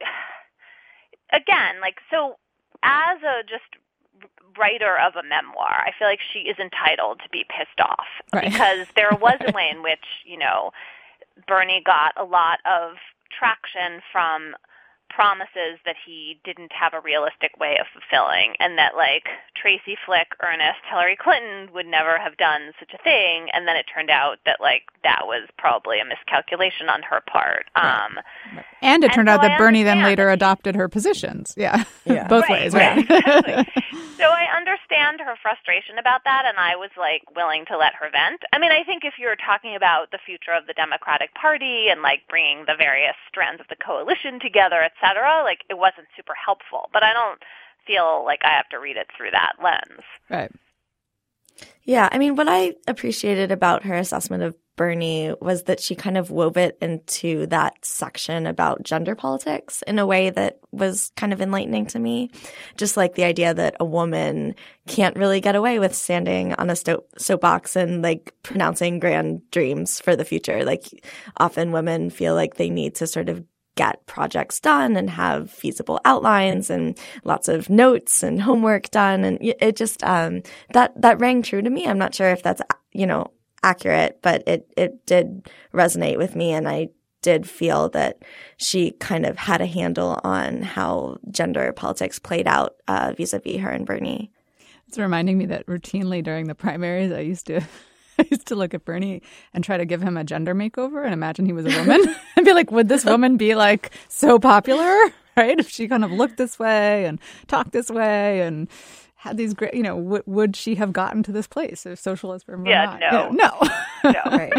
again, so as a just writer of a memoir, I feel like she is entitled to be pissed off because there was a way in which, Bernie got a lot of traction from promises that he didn't have a realistic way of fulfilling, and that like Tracy Flick, Ernest, Hillary Clinton would never have done such a thing, and then it turned out that like that was probably a miscalculation on her part. And it turned out that Bernie then later adopted her positions. Both ways, right? Exactly. So I understand her frustration about that, and I was like willing to let her vent. I mean, I think if you're talking about the future of the Democratic Party and like bringing the various strands of the coalition together, et cetera, like it wasn't super helpful. But I don't feel like I have to read it through that lens. Right. Yeah, I mean, what I appreciated about her assessment of Bernie was that she kind of wove it into that section about gender politics in a way that was kind of enlightening to me. Just like the idea that a woman can't really get away with standing on a soapbox and like pronouncing grand dreams for the future. Like often women feel like they need to sort of get projects done and have feasible outlines and lots of notes and homework done. And it just that rang true to me. I'm not sure if that's, accurate, but it did resonate with me. And I did feel that she kind of had a handle on how gender politics played out vis-a-vis her and Bernie. It's reminding me that routinely during the primaries, I used to look at Bernie and try to give him a gender makeover and imagine he was a woman and be like, would this woman be like so popular, right? If she kind of looked this way and talked this way and had these great, would she have gotten to this place of socialist Vermont? Yeah, no. Right.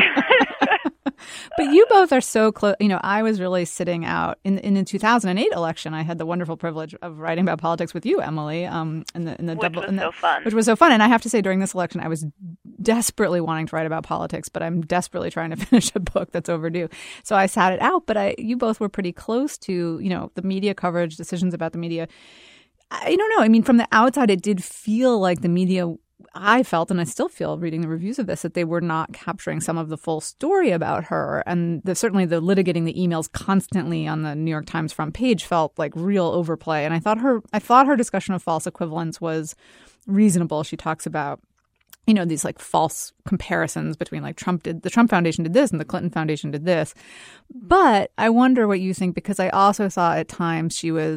But you both are so close. I was really sitting out in the 2008 election. I had the wonderful privilege of writing about politics with you, Emily. Which was so fun. And I have to say, during this election, I was desperately wanting to write about politics, but I'm desperately trying to finish a book that's overdue. So I sat it out. But you both were pretty close to the media coverage, decisions about the media. I don't know. I mean, from the outside, it did feel like the media, I felt, and I still feel reading the reviews of this, that they were not capturing some of the full story about her. And certainly the litigating the emails constantly on the New York Times front page felt like real overplay. And I thought her discussion of false equivalence was reasonable. She talks about these like false comparisons between like the Trump Foundation did this and the Clinton Foundation did this. But I wonder what you think, because I also saw at times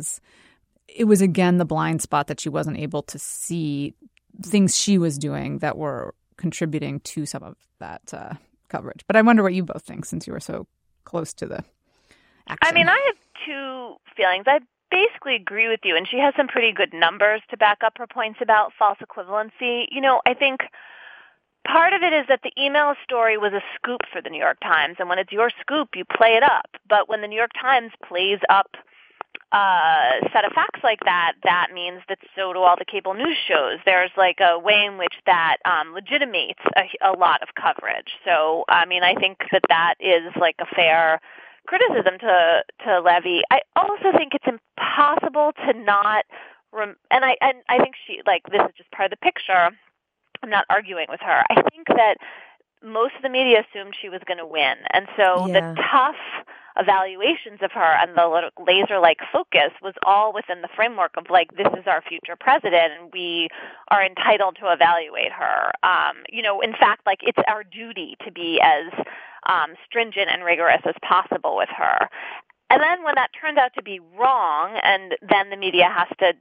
it was again the blind spot that she wasn't able to see things she was doing that were contributing to some of that coverage. But I wonder what you both think, since you were so close to the action. I mean, I have two feelings. I basically agree with you, and she has some pretty good numbers to back up her points about false equivalency. I think part of it is that the email story was a scoop for the New York Times, and when it's your scoop, you play it up. But when the New York Times plays up set of facts like that, that means that so do all the cable news shows. There's like a way in which that legitimates a lot of coverage. So, I mean, I think that is like a fair criticism to levy. I also think it's impossible to not, and I think she, like, this is just part of the picture. I'm not arguing with her. I think that most of the media assumed she was going to win. And so the tough evaluations of her and the laser-like focus was all within the framework of, like, this is our future president, and we are entitled to evaluate her. In fact, like, it's our duty to be as stringent and rigorous as possible with her. And then when that turned out to be wrong, and then the media has to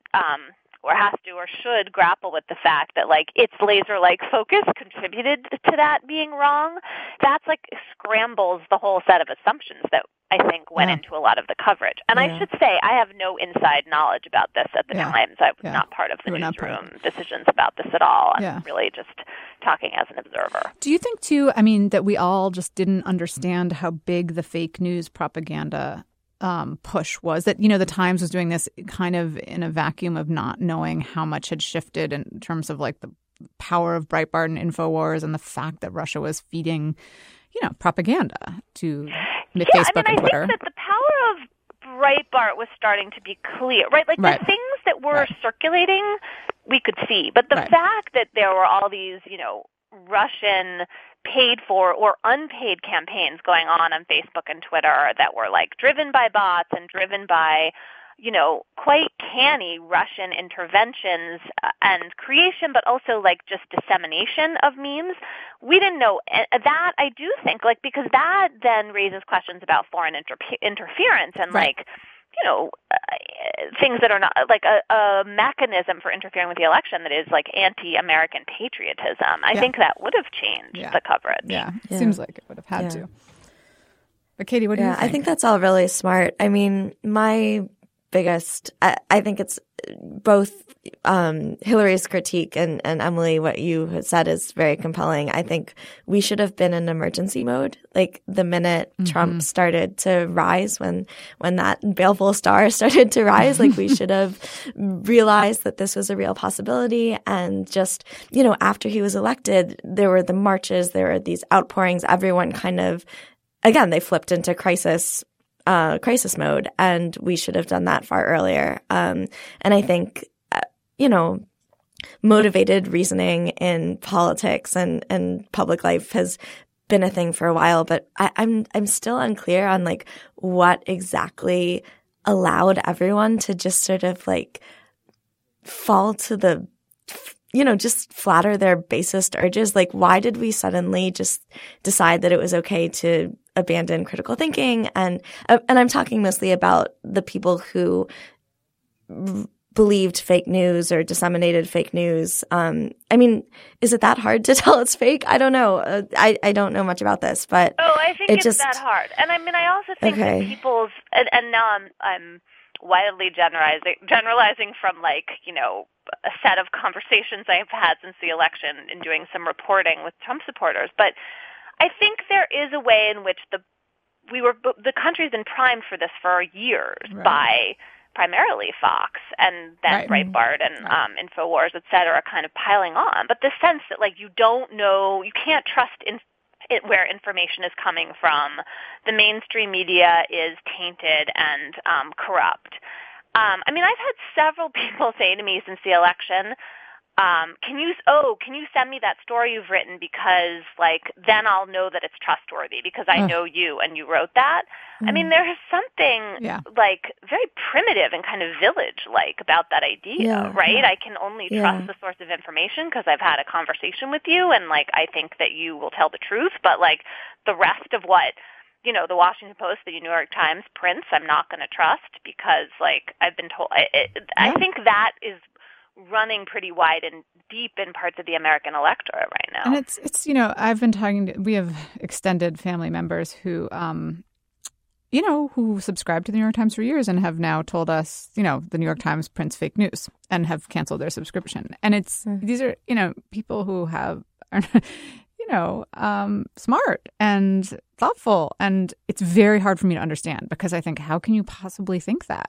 or should grapple with the fact that, like, its laser-like focus contributed to that being wrong, that's, like, scrambles the whole set of assumptions that I think went into a lot of the coverage. And I should say, I have no inside knowledge about this at the Times. I was not part of the newsroom decisions about this at all. I'm really just talking as an observer. Do you think, too, I mean, that we all just didn't understand how big the fake news propaganda push was, that, the Times was doing this kind of in a vacuum of not knowing how much had shifted in terms of, like, the power of Breitbart and InfoWars and the fact that Russia was feeding, propaganda to Facebook and Twitter. I think that the power of Breitbart was starting to be clear, right? Like, the things that were circulating, we could see. But the fact that there were all these, Russian paid for or unpaid campaigns going on Facebook and Twitter that were, like, driven by bots and driven by, quite canny Russian interventions and creation, but also, like, just dissemination of memes. We didn't know that. I do think, like, because that then raises questions about foreign interference and, like, things that are not like a mechanism for interfering with the election that is like anti-American patriotism. I think that would have changed the coverage. Yeah, seems like it would have had to. But Katie, what do you think? I think that's all really smart. I mean, my biggest, I think it's both Hillary's critique and Emily, what you had said is very compelling. I think we should have been in emergency mode. Like the minute Trump started to rise, when that baleful star started to rise, like we should have realized that this was a real possibility. And just, after he was elected, there were the marches, there were these outpourings, everyone kind of, again, they flipped into crisis mode, and we should have done that far earlier. And I think, motivated reasoning in politics and public life has been a thing for a while, but I'm still unclear on like what exactly allowed everyone to just sort of like fall to the, just flatter their basest urges. Like, why did we suddenly just decide that it was okay to abandon critical thinking? And I'm talking mostly about the people who believed fake news or disseminated fake news. I mean, is it that hard to tell it's fake? I don't know. I don't know much about this, but I think it's that hard. And I mean, I also think that people's and now I'm wildly generalizing from like a set of conversations I've had since the election in doing some reporting with Trump supporters, but I think there is a way in which the country's been primed for this for years by primarily Fox and then Breitbart and InfoWars, et cetera, kind of piling on. But the sense that like you don't know, you can't trust where information is coming from. The mainstream media is tainted and corrupt. I mean, I've had several people say to me since the election, can you send me that story you've written, because like then I'll know that it's trustworthy because I know you and you wrote that. I mean, there is something like very primitive and kind of village-like about that idea, right? I can only trust the source of information because I've had a conversation with you and like I think that you will tell the truth, but like the rest of what the Washington Post, the New York Times prints, I'm not going to trust because like I've been told. I think that is running pretty wide and deep in parts of the American electorate right now. And it's I've been we have extended family members who who subscribed to the New York Times for years and have now told us, the New York Times prints fake news and have canceled their subscription. And it's these are, people who are smart and thoughtful. And it's very hard for me to understand because I think, how can you possibly think that?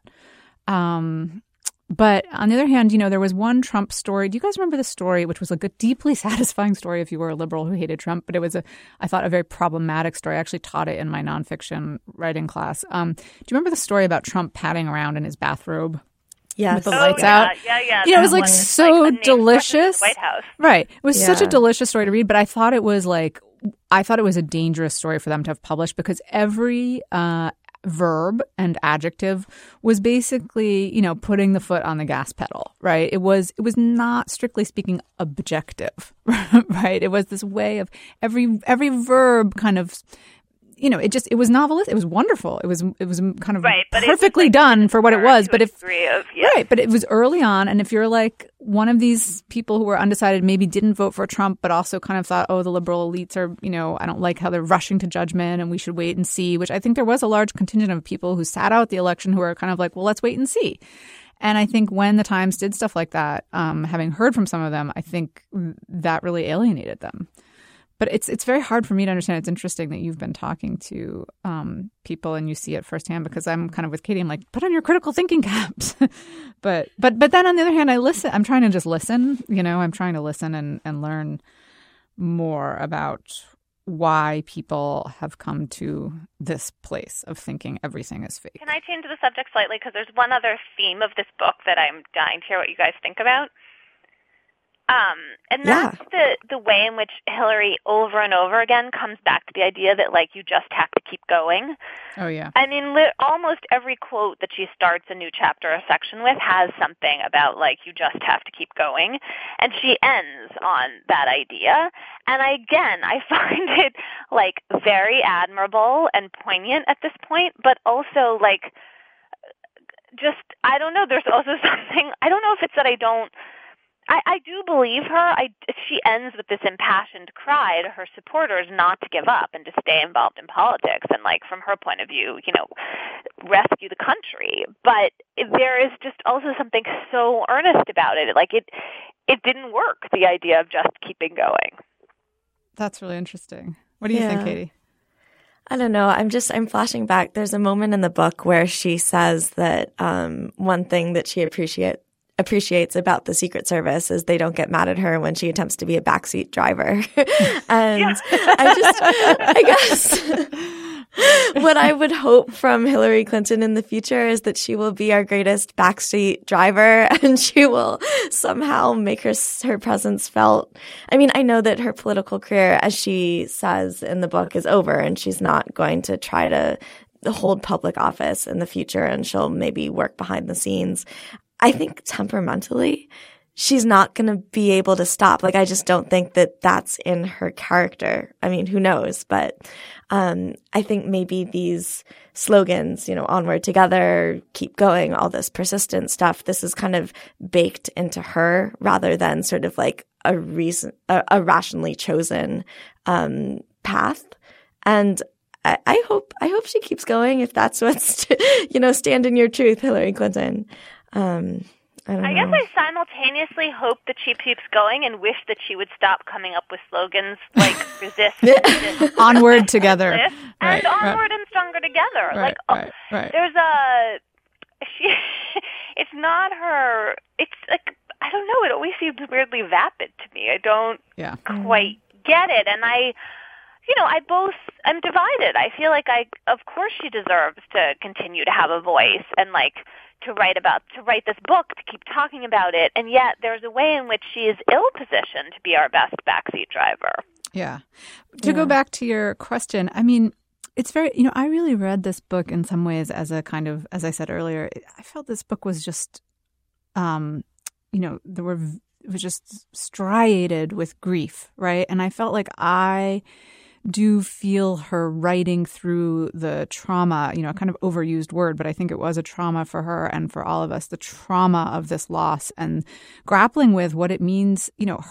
But on the other hand, there was one Trump story. Do you guys remember the story, which was like a deeply satisfying story if you were a liberal who hated Trump? But it was I thought, a very problematic story. I actually taught it in my nonfiction writing class. Do you remember the story about Trump padding around in his bathrobe? Yes. With the lights out. Yeah. It was like so delicious. White House. Right. It was such a delicious story to read, but I thought it was a dangerous story for them to have published because every verb and adjective was basically, putting the foot on the gas pedal, right? It was not strictly speaking objective, right? It was this way of every verb kind of, it was novelist. It was wonderful. It was kind of perfectly done for what it was. But but it was early on. And if you're like one of these people who were undecided, maybe didn't vote for Trump, but also kind of thought, the liberal elites are, I don't like how they're rushing to judgment and we should wait and see, which I think there was a large contingent of people who sat out the election who are kind of like, well, let's wait and see. And I think when the Times did stuff like that, having heard from some of them, I think that really alienated them. But it's very hard for me to understand. It's interesting that you've been talking to people and you see it firsthand because I'm kind of with Katie. I'm like, put on your critical thinking caps. but then on the other hand, I listen. I'm trying to just listen. I'm trying to listen and learn more about why people have come to this place of thinking everything is fake. Can I change the subject slightly? Because there's one other theme of this book that I'm dying to hear what you guys think about. And that's the way in which Hillary over and over again comes back to the idea that, like, you just have to keep going. Oh, yeah. I mean, almost every quote that she starts a new chapter or section with has something about, like, you just have to keep going. And she ends on that idea. And I find it, like, very admirable and poignant at this point, but also, like, I don't know. There's also something, I don't know if it's that I do believe her. She ends with this impassioned cry to her supporters not to give up and to stay involved in politics and, like, from her point of view, rescue the country. But there is just also something so earnest about it. Like, it didn't work, the idea of just keeping going. That's really interesting. What do you think, Katie? I don't know. I'm flashing back. There's a moment in the book where she says that one thing that she appreciates about the Secret Service is they don't get mad at her when she attempts to be a backseat driver. And I guess what I would hope from Hillary Clinton in the future is that she will be our greatest backseat driver, and she will somehow make her presence felt. I mean, I know that her political career, as she says in the book, is over, and she's not going to try to hold public office in the future, and she'll maybe work behind the scenes. I think temperamentally, she's not going to be able to stop. Like, I just don't think that that's in her character. I mean, who knows? But I think maybe these slogans, onward together, keep going, all this persistent stuff, this is kind of baked into her rather than sort of like a rationally chosen path. And I hope she keeps going, if that's what's, stand in your truth, Hillary Clinton. I guess I simultaneously hope that she keeps going and wish that she would stop coming up with slogans like resist, onward together, and onward and stronger together. There's it's not her. It's like, I don't know. It always seems weirdly vapid to me. I don't quite get it, and I'm divided. I feel like of course she deserves to continue to have a voice and to write this book, to keep talking about it, and yet there's a way in which she is ill-positioned to be our best backseat driver. Yeah. To go back to your question, I mean, it's very, I really read this book in some ways as a kind of, as I said earlier, I felt this book was just, it was just striated with grief, right? And I felt like I do feel her writing through the trauma, a kind of overused word, but I think it was a trauma for her and for all of us, the trauma of this loss and grappling with what it means,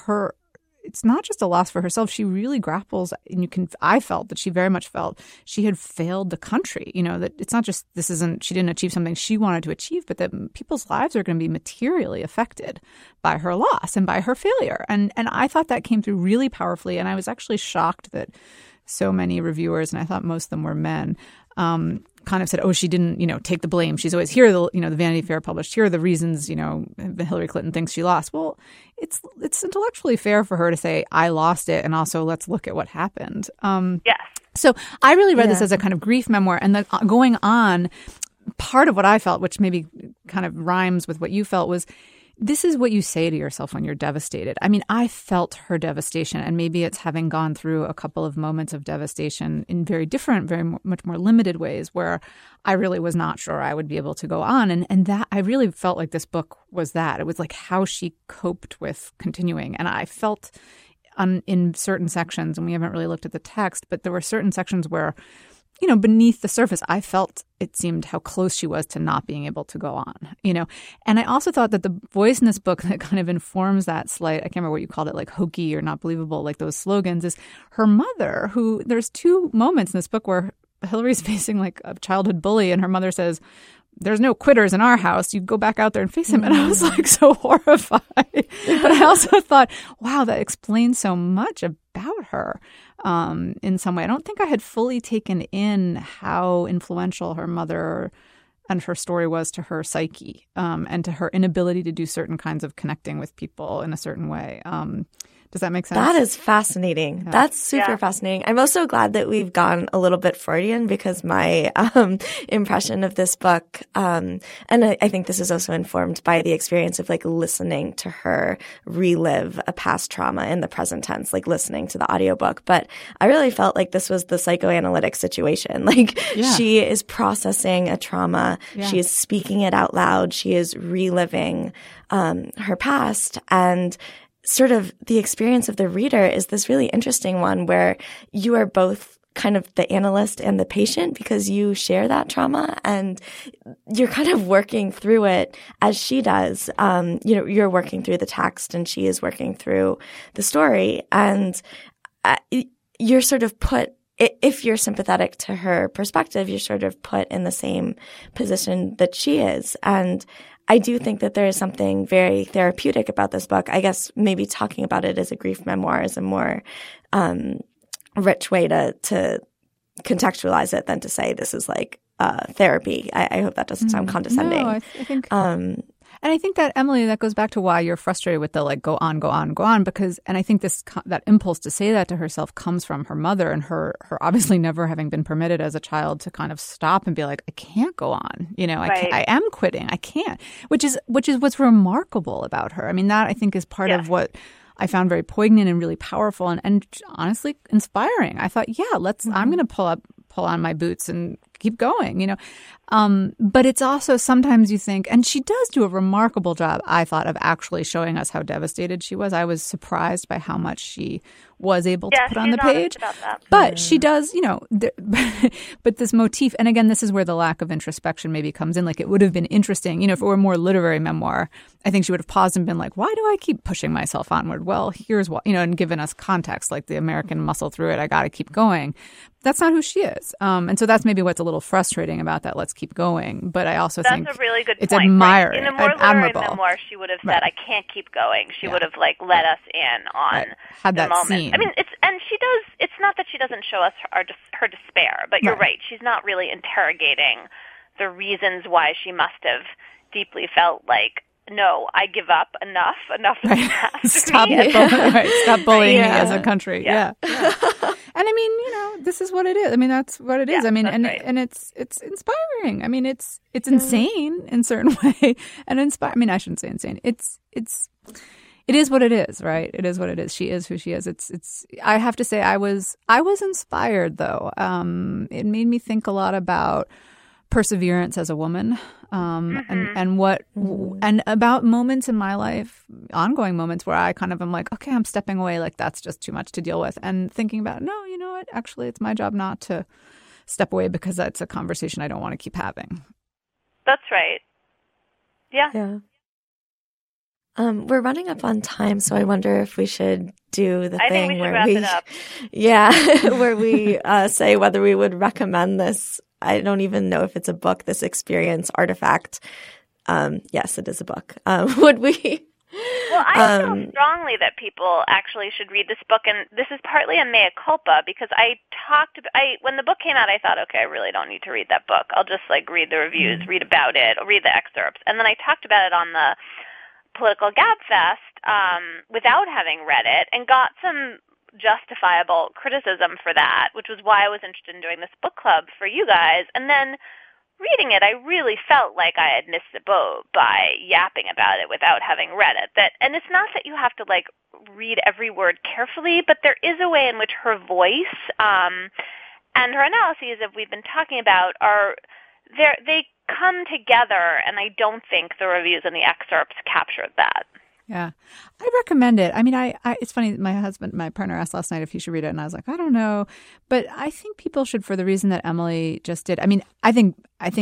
it's not just a loss for herself. She really grapples, and I felt that she very much felt she had failed the country, that it's not just, she didn't achieve something she wanted to achieve, but that people's lives are going to be materially affected by her loss and by her failure. And I thought that came through really powerfully. And I was actually shocked that so many reviewers, and I thought most of them were men, kind of said, oh, she didn't, take the blame. She's always, here are the Vanity Fair published, here are the reasons, Hillary Clinton thinks she lost. Well, it's intellectually fair for her to say, I lost it, and also let's look at what happened. Yes. So I really read this as a kind of grief memoir, and going on, part of what I felt, which maybe kind of rhymes with what you felt, was this is what you say to yourself when you're devastated. I mean, I felt her devastation, and maybe it's having gone through a couple of moments of devastation in very different, much more limited ways where I really was not sure I would be able to go on. And that I really felt like this book was that. It was like how she coped with continuing. And I felt in certain sections, and we haven't really looked at the text, but there were certain sections where, beneath the surface, I felt it seemed how close she was to not being able to go on, And I also thought that the voice in this book that kind of informs that slight, I can't remember what you called it, like hokey or not believable, like those slogans, is her mother, who there's two moments in this book where Hillary's facing like a childhood bully and her mother says, there's no quitters in our house. You go back out there and face him. And I was like so horrified. But I also thought, wow, that explains so much about her in some way. I don't think I had fully taken in how influential her mother and her story was to her psyche and to her inability to do certain kinds of connecting with people in a certain way. Does that make sense? That is fascinating. Yeah. That's super fascinating. I'm also glad that we've gone a little bit Freudian, because my impression of this book, and I think this is also informed by the experience of like listening to her relive a past trauma in the present tense, like listening to the audiobook. But I really felt like this was the psychoanalytic situation. Like she is processing a trauma. Yeah. She is speaking it out loud. She is reliving her past, and sort of the experience of the reader is this really interesting one where you are both kind of the analyst and the patient because you share that trauma and you're kind of working through it as she does. You're working through the text and she is working through the story. And you're sort of put, if you're sympathetic to her perspective, you're sort of put in the same position that she is. And I do think that there is something very therapeutic about this book. I guess maybe talking about it as a grief memoir is a more rich way to contextualize it than to say this is like therapy. I hope that doesn't sound condescending. No, I think and I think that, Emily, that goes back to why you're frustrated with the like go on, because, and I think that impulse to say that to herself comes from her mother and her obviously never having been permitted as a child to kind of stop and be like, I can't go on. I am quitting. I can't, which is what's remarkable about her. I mean, that I think is part of what I found very poignant and really powerful and honestly inspiring. I thought, I'm going to pull on my boots and keep going, But it's also sometimes you think, and she does do a remarkable job, I thought, of actually showing us how devastated she was. I was surprised by how much she was able to put on the page. But she does, but this motif, and again, this is where the lack of introspection maybe comes in. Like it would have been interesting, if it were a more literary memoir, I think she would have paused and been like, why do I keep pushing myself onward? Well, here's what, and given us context, like the American muscle through it, I got to keep going. That's not who she is. And so that's maybe what's a little frustrating about that. Let's keep going. But I also think that's a really good it's point. admiring. In a more literary admirable. memoir, she would have said, I can't keep going. She would have like let us in on Had the that moment. scene. I mean, she does. It's not that she doesn't show us her despair, but you're right. She's not really interrogating the reasons why she must have deeply felt like, no, I give up. Enough Stop bullying me as a country. Yeah. And I mean, this is what it is. I mean, that's what it is. I mean, and it's inspiring. I mean, it's insane in certain way, and I mean, I shouldn't say insane. It is what it is, right? It is what it is. She is who she is. It's. I have to say, I was inspired though. It made me think a lot about perseverance as a woman, and about moments in my life, ongoing moments where I kind of am like, okay, I'm stepping away, like that's just too much to deal with, and thinking about, no, you know what? Actually, it's my job not to step away because that's a conversation I don't want to keep having. That's right. Yeah. We're running up on time, so I wonder if we should do the thing where wrap it up. where we say whether we would recommend this. I don't even know if it's a book, this experience artifact. Yes, it is a book. Would we? Well, I feel strongly that people actually should read this book, and this is partly a mea culpa because when the book came out, I thought, okay, I really don't need to read that book. I'll just like read the reviews, read about it, I'll read the excerpts, and then I talked about it on the Political Gabfest without having read it, and got some justifiable criticism for that, which was why I was interested in doing this book club for you guys. And then reading it, I really felt like I had missed the boat by yapping about it without having read it. And it's not that you have to like read every word carefully, but there is a way in which her voice and her analyses that we've been talking about they come together, and I don't think the reviews and the excerpts captured that. Yeah, I recommend it. I mean, I it's funny. My partner asked last night if he should read it, and I was like, I don't know, but I think people should for the reason that Emily just did. I mean, I think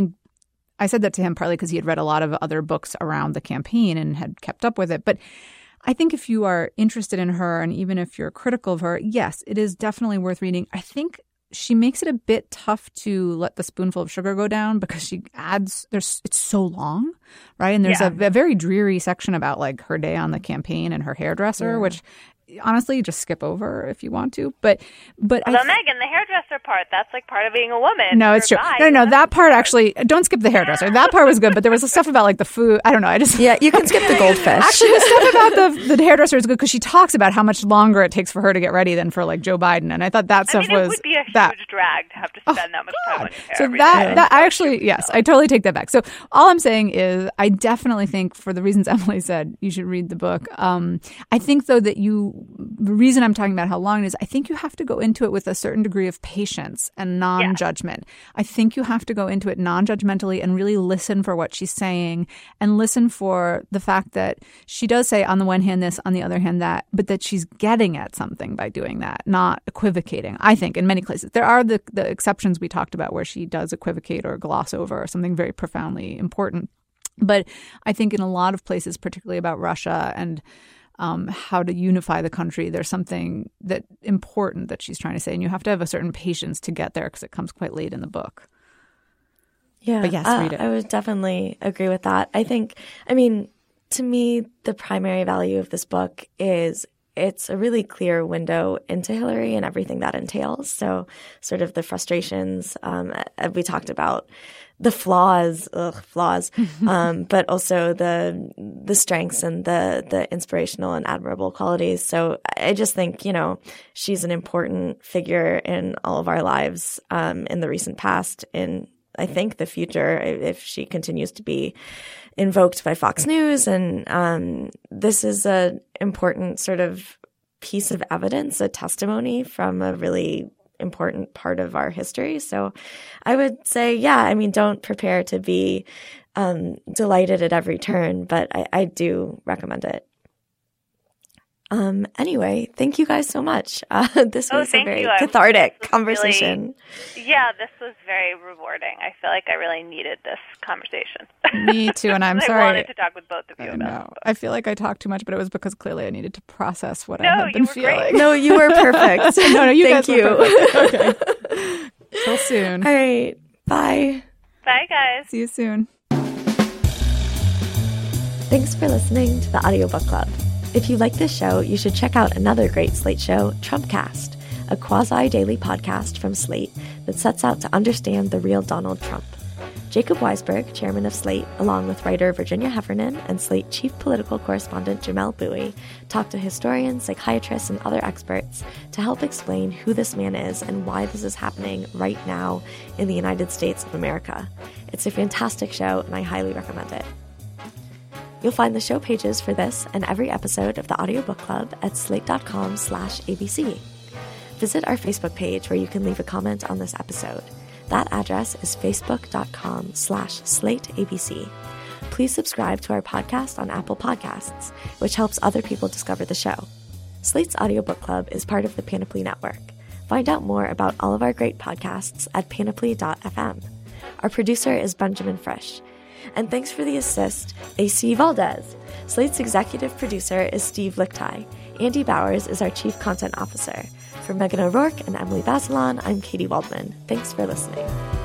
I said that to him partly because he had read a lot of other books around the campaign and had kept up with it. But I think if you are interested in her, and even if you're critical of her, yes, it is definitely worth reading. I think she makes it a bit tough to let the spoonful of sugar go down because she adds it's so long, right? And there's a very dreary section about like her day on the campaign and her hairdresser, which honestly you just skip over if you want to. But although Megan, the hairdresser part, that's like part of being a woman. No, it's true. No, that part actually, don't skip the hairdresser. That part was good, but there was the stuff about like the food. I don't know. You can skip the goldfish. Actually, the stuff about the hairdresser is good because she talks about how much longer it takes for her to get ready than for like Joe Biden, and I thought that stuff was. It would be a huge drag to have to spend that much time on your hair. So that I actually, yes, I totally take that back. So all I'm saying is, I definitely think for the reasons Emily said, you should read the book. I think though that the reason I'm talking about how long it is, I think you have to go into it with a certain degree of patience and non-judgment. I think you have to go into it non-judgmentally and really listen for what she's saying, and listen for the fact that she does say on the one hand this, on the other hand that, but that she's getting at something by doing that, not equivocating. I think in many places. There are the exceptions we talked about where she does equivocate or gloss over something very profoundly important. But I think in a lot of places, particularly about Russia and how to unify the country, there's something that important that she's trying to say. And you have to have a certain patience to get there because it comes quite late in the book. Yeah, but yes, read it. I would definitely agree with that. I mean, to me, the primary value of this book is it's a really clear window into Hillary and everything that entails. So sort of the frustrations we talked about, the flaws, but also the strengths and the inspirational and admirable qualities. So I just think, she's an important figure in all of our lives in the recent past, in I think the future, if she continues to be invoked by Fox News. And this is an important sort of piece of evidence, a testimony from a really important part of our history. So I would say, don't prepare to be delighted at every turn, but I do recommend it. Anyway, thank you guys so much. This was a very cathartic conversation. This was very rewarding. I feel like I really needed this conversation. Me too, and I'm sorry. I wanted to talk with both of you about it. I feel like I talked too much, but it was because clearly I needed to process what I had been feeling. Great. No, you were perfect. Thank you. Okay. Till soon. All right. Bye. Bye, guys. See you soon. Thanks for listening to the Audiobook Club. If you like this show, you should check out another great Slate show, Trumpcast, a quasi-daily podcast from Slate that sets out to understand the real Donald Trump. Jacob Weisberg, chairman of Slate, along with writer Virginia Heffernan and Slate chief political correspondent Jamelle Bouie, talk to historians, psychiatrists, and other experts to help explain who this man is and why this is happening right now in the United States of America. It's a fantastic show, and I highly recommend it. You'll find the show pages for this and every episode of the Audiobook Club at slate.com/ABC. Visit our Facebook page where you can leave a comment on this episode. That address is facebook.com/slateabc. Please subscribe to our podcast on Apple Podcasts, which helps other people discover the show. Slate's Audiobook Club is part of the Panoply Network. Find out more about all of our great podcasts at panoply.fm. Our producer is Benjamin Frisch. And thanks for the assist, AC Valdez. Slate's executive producer is Steve Lichtai. Andy Bowers is our chief content officer. For Megan O'Rourke and Emily Bazelon, I'm Katie Waldman. Thanks for listening.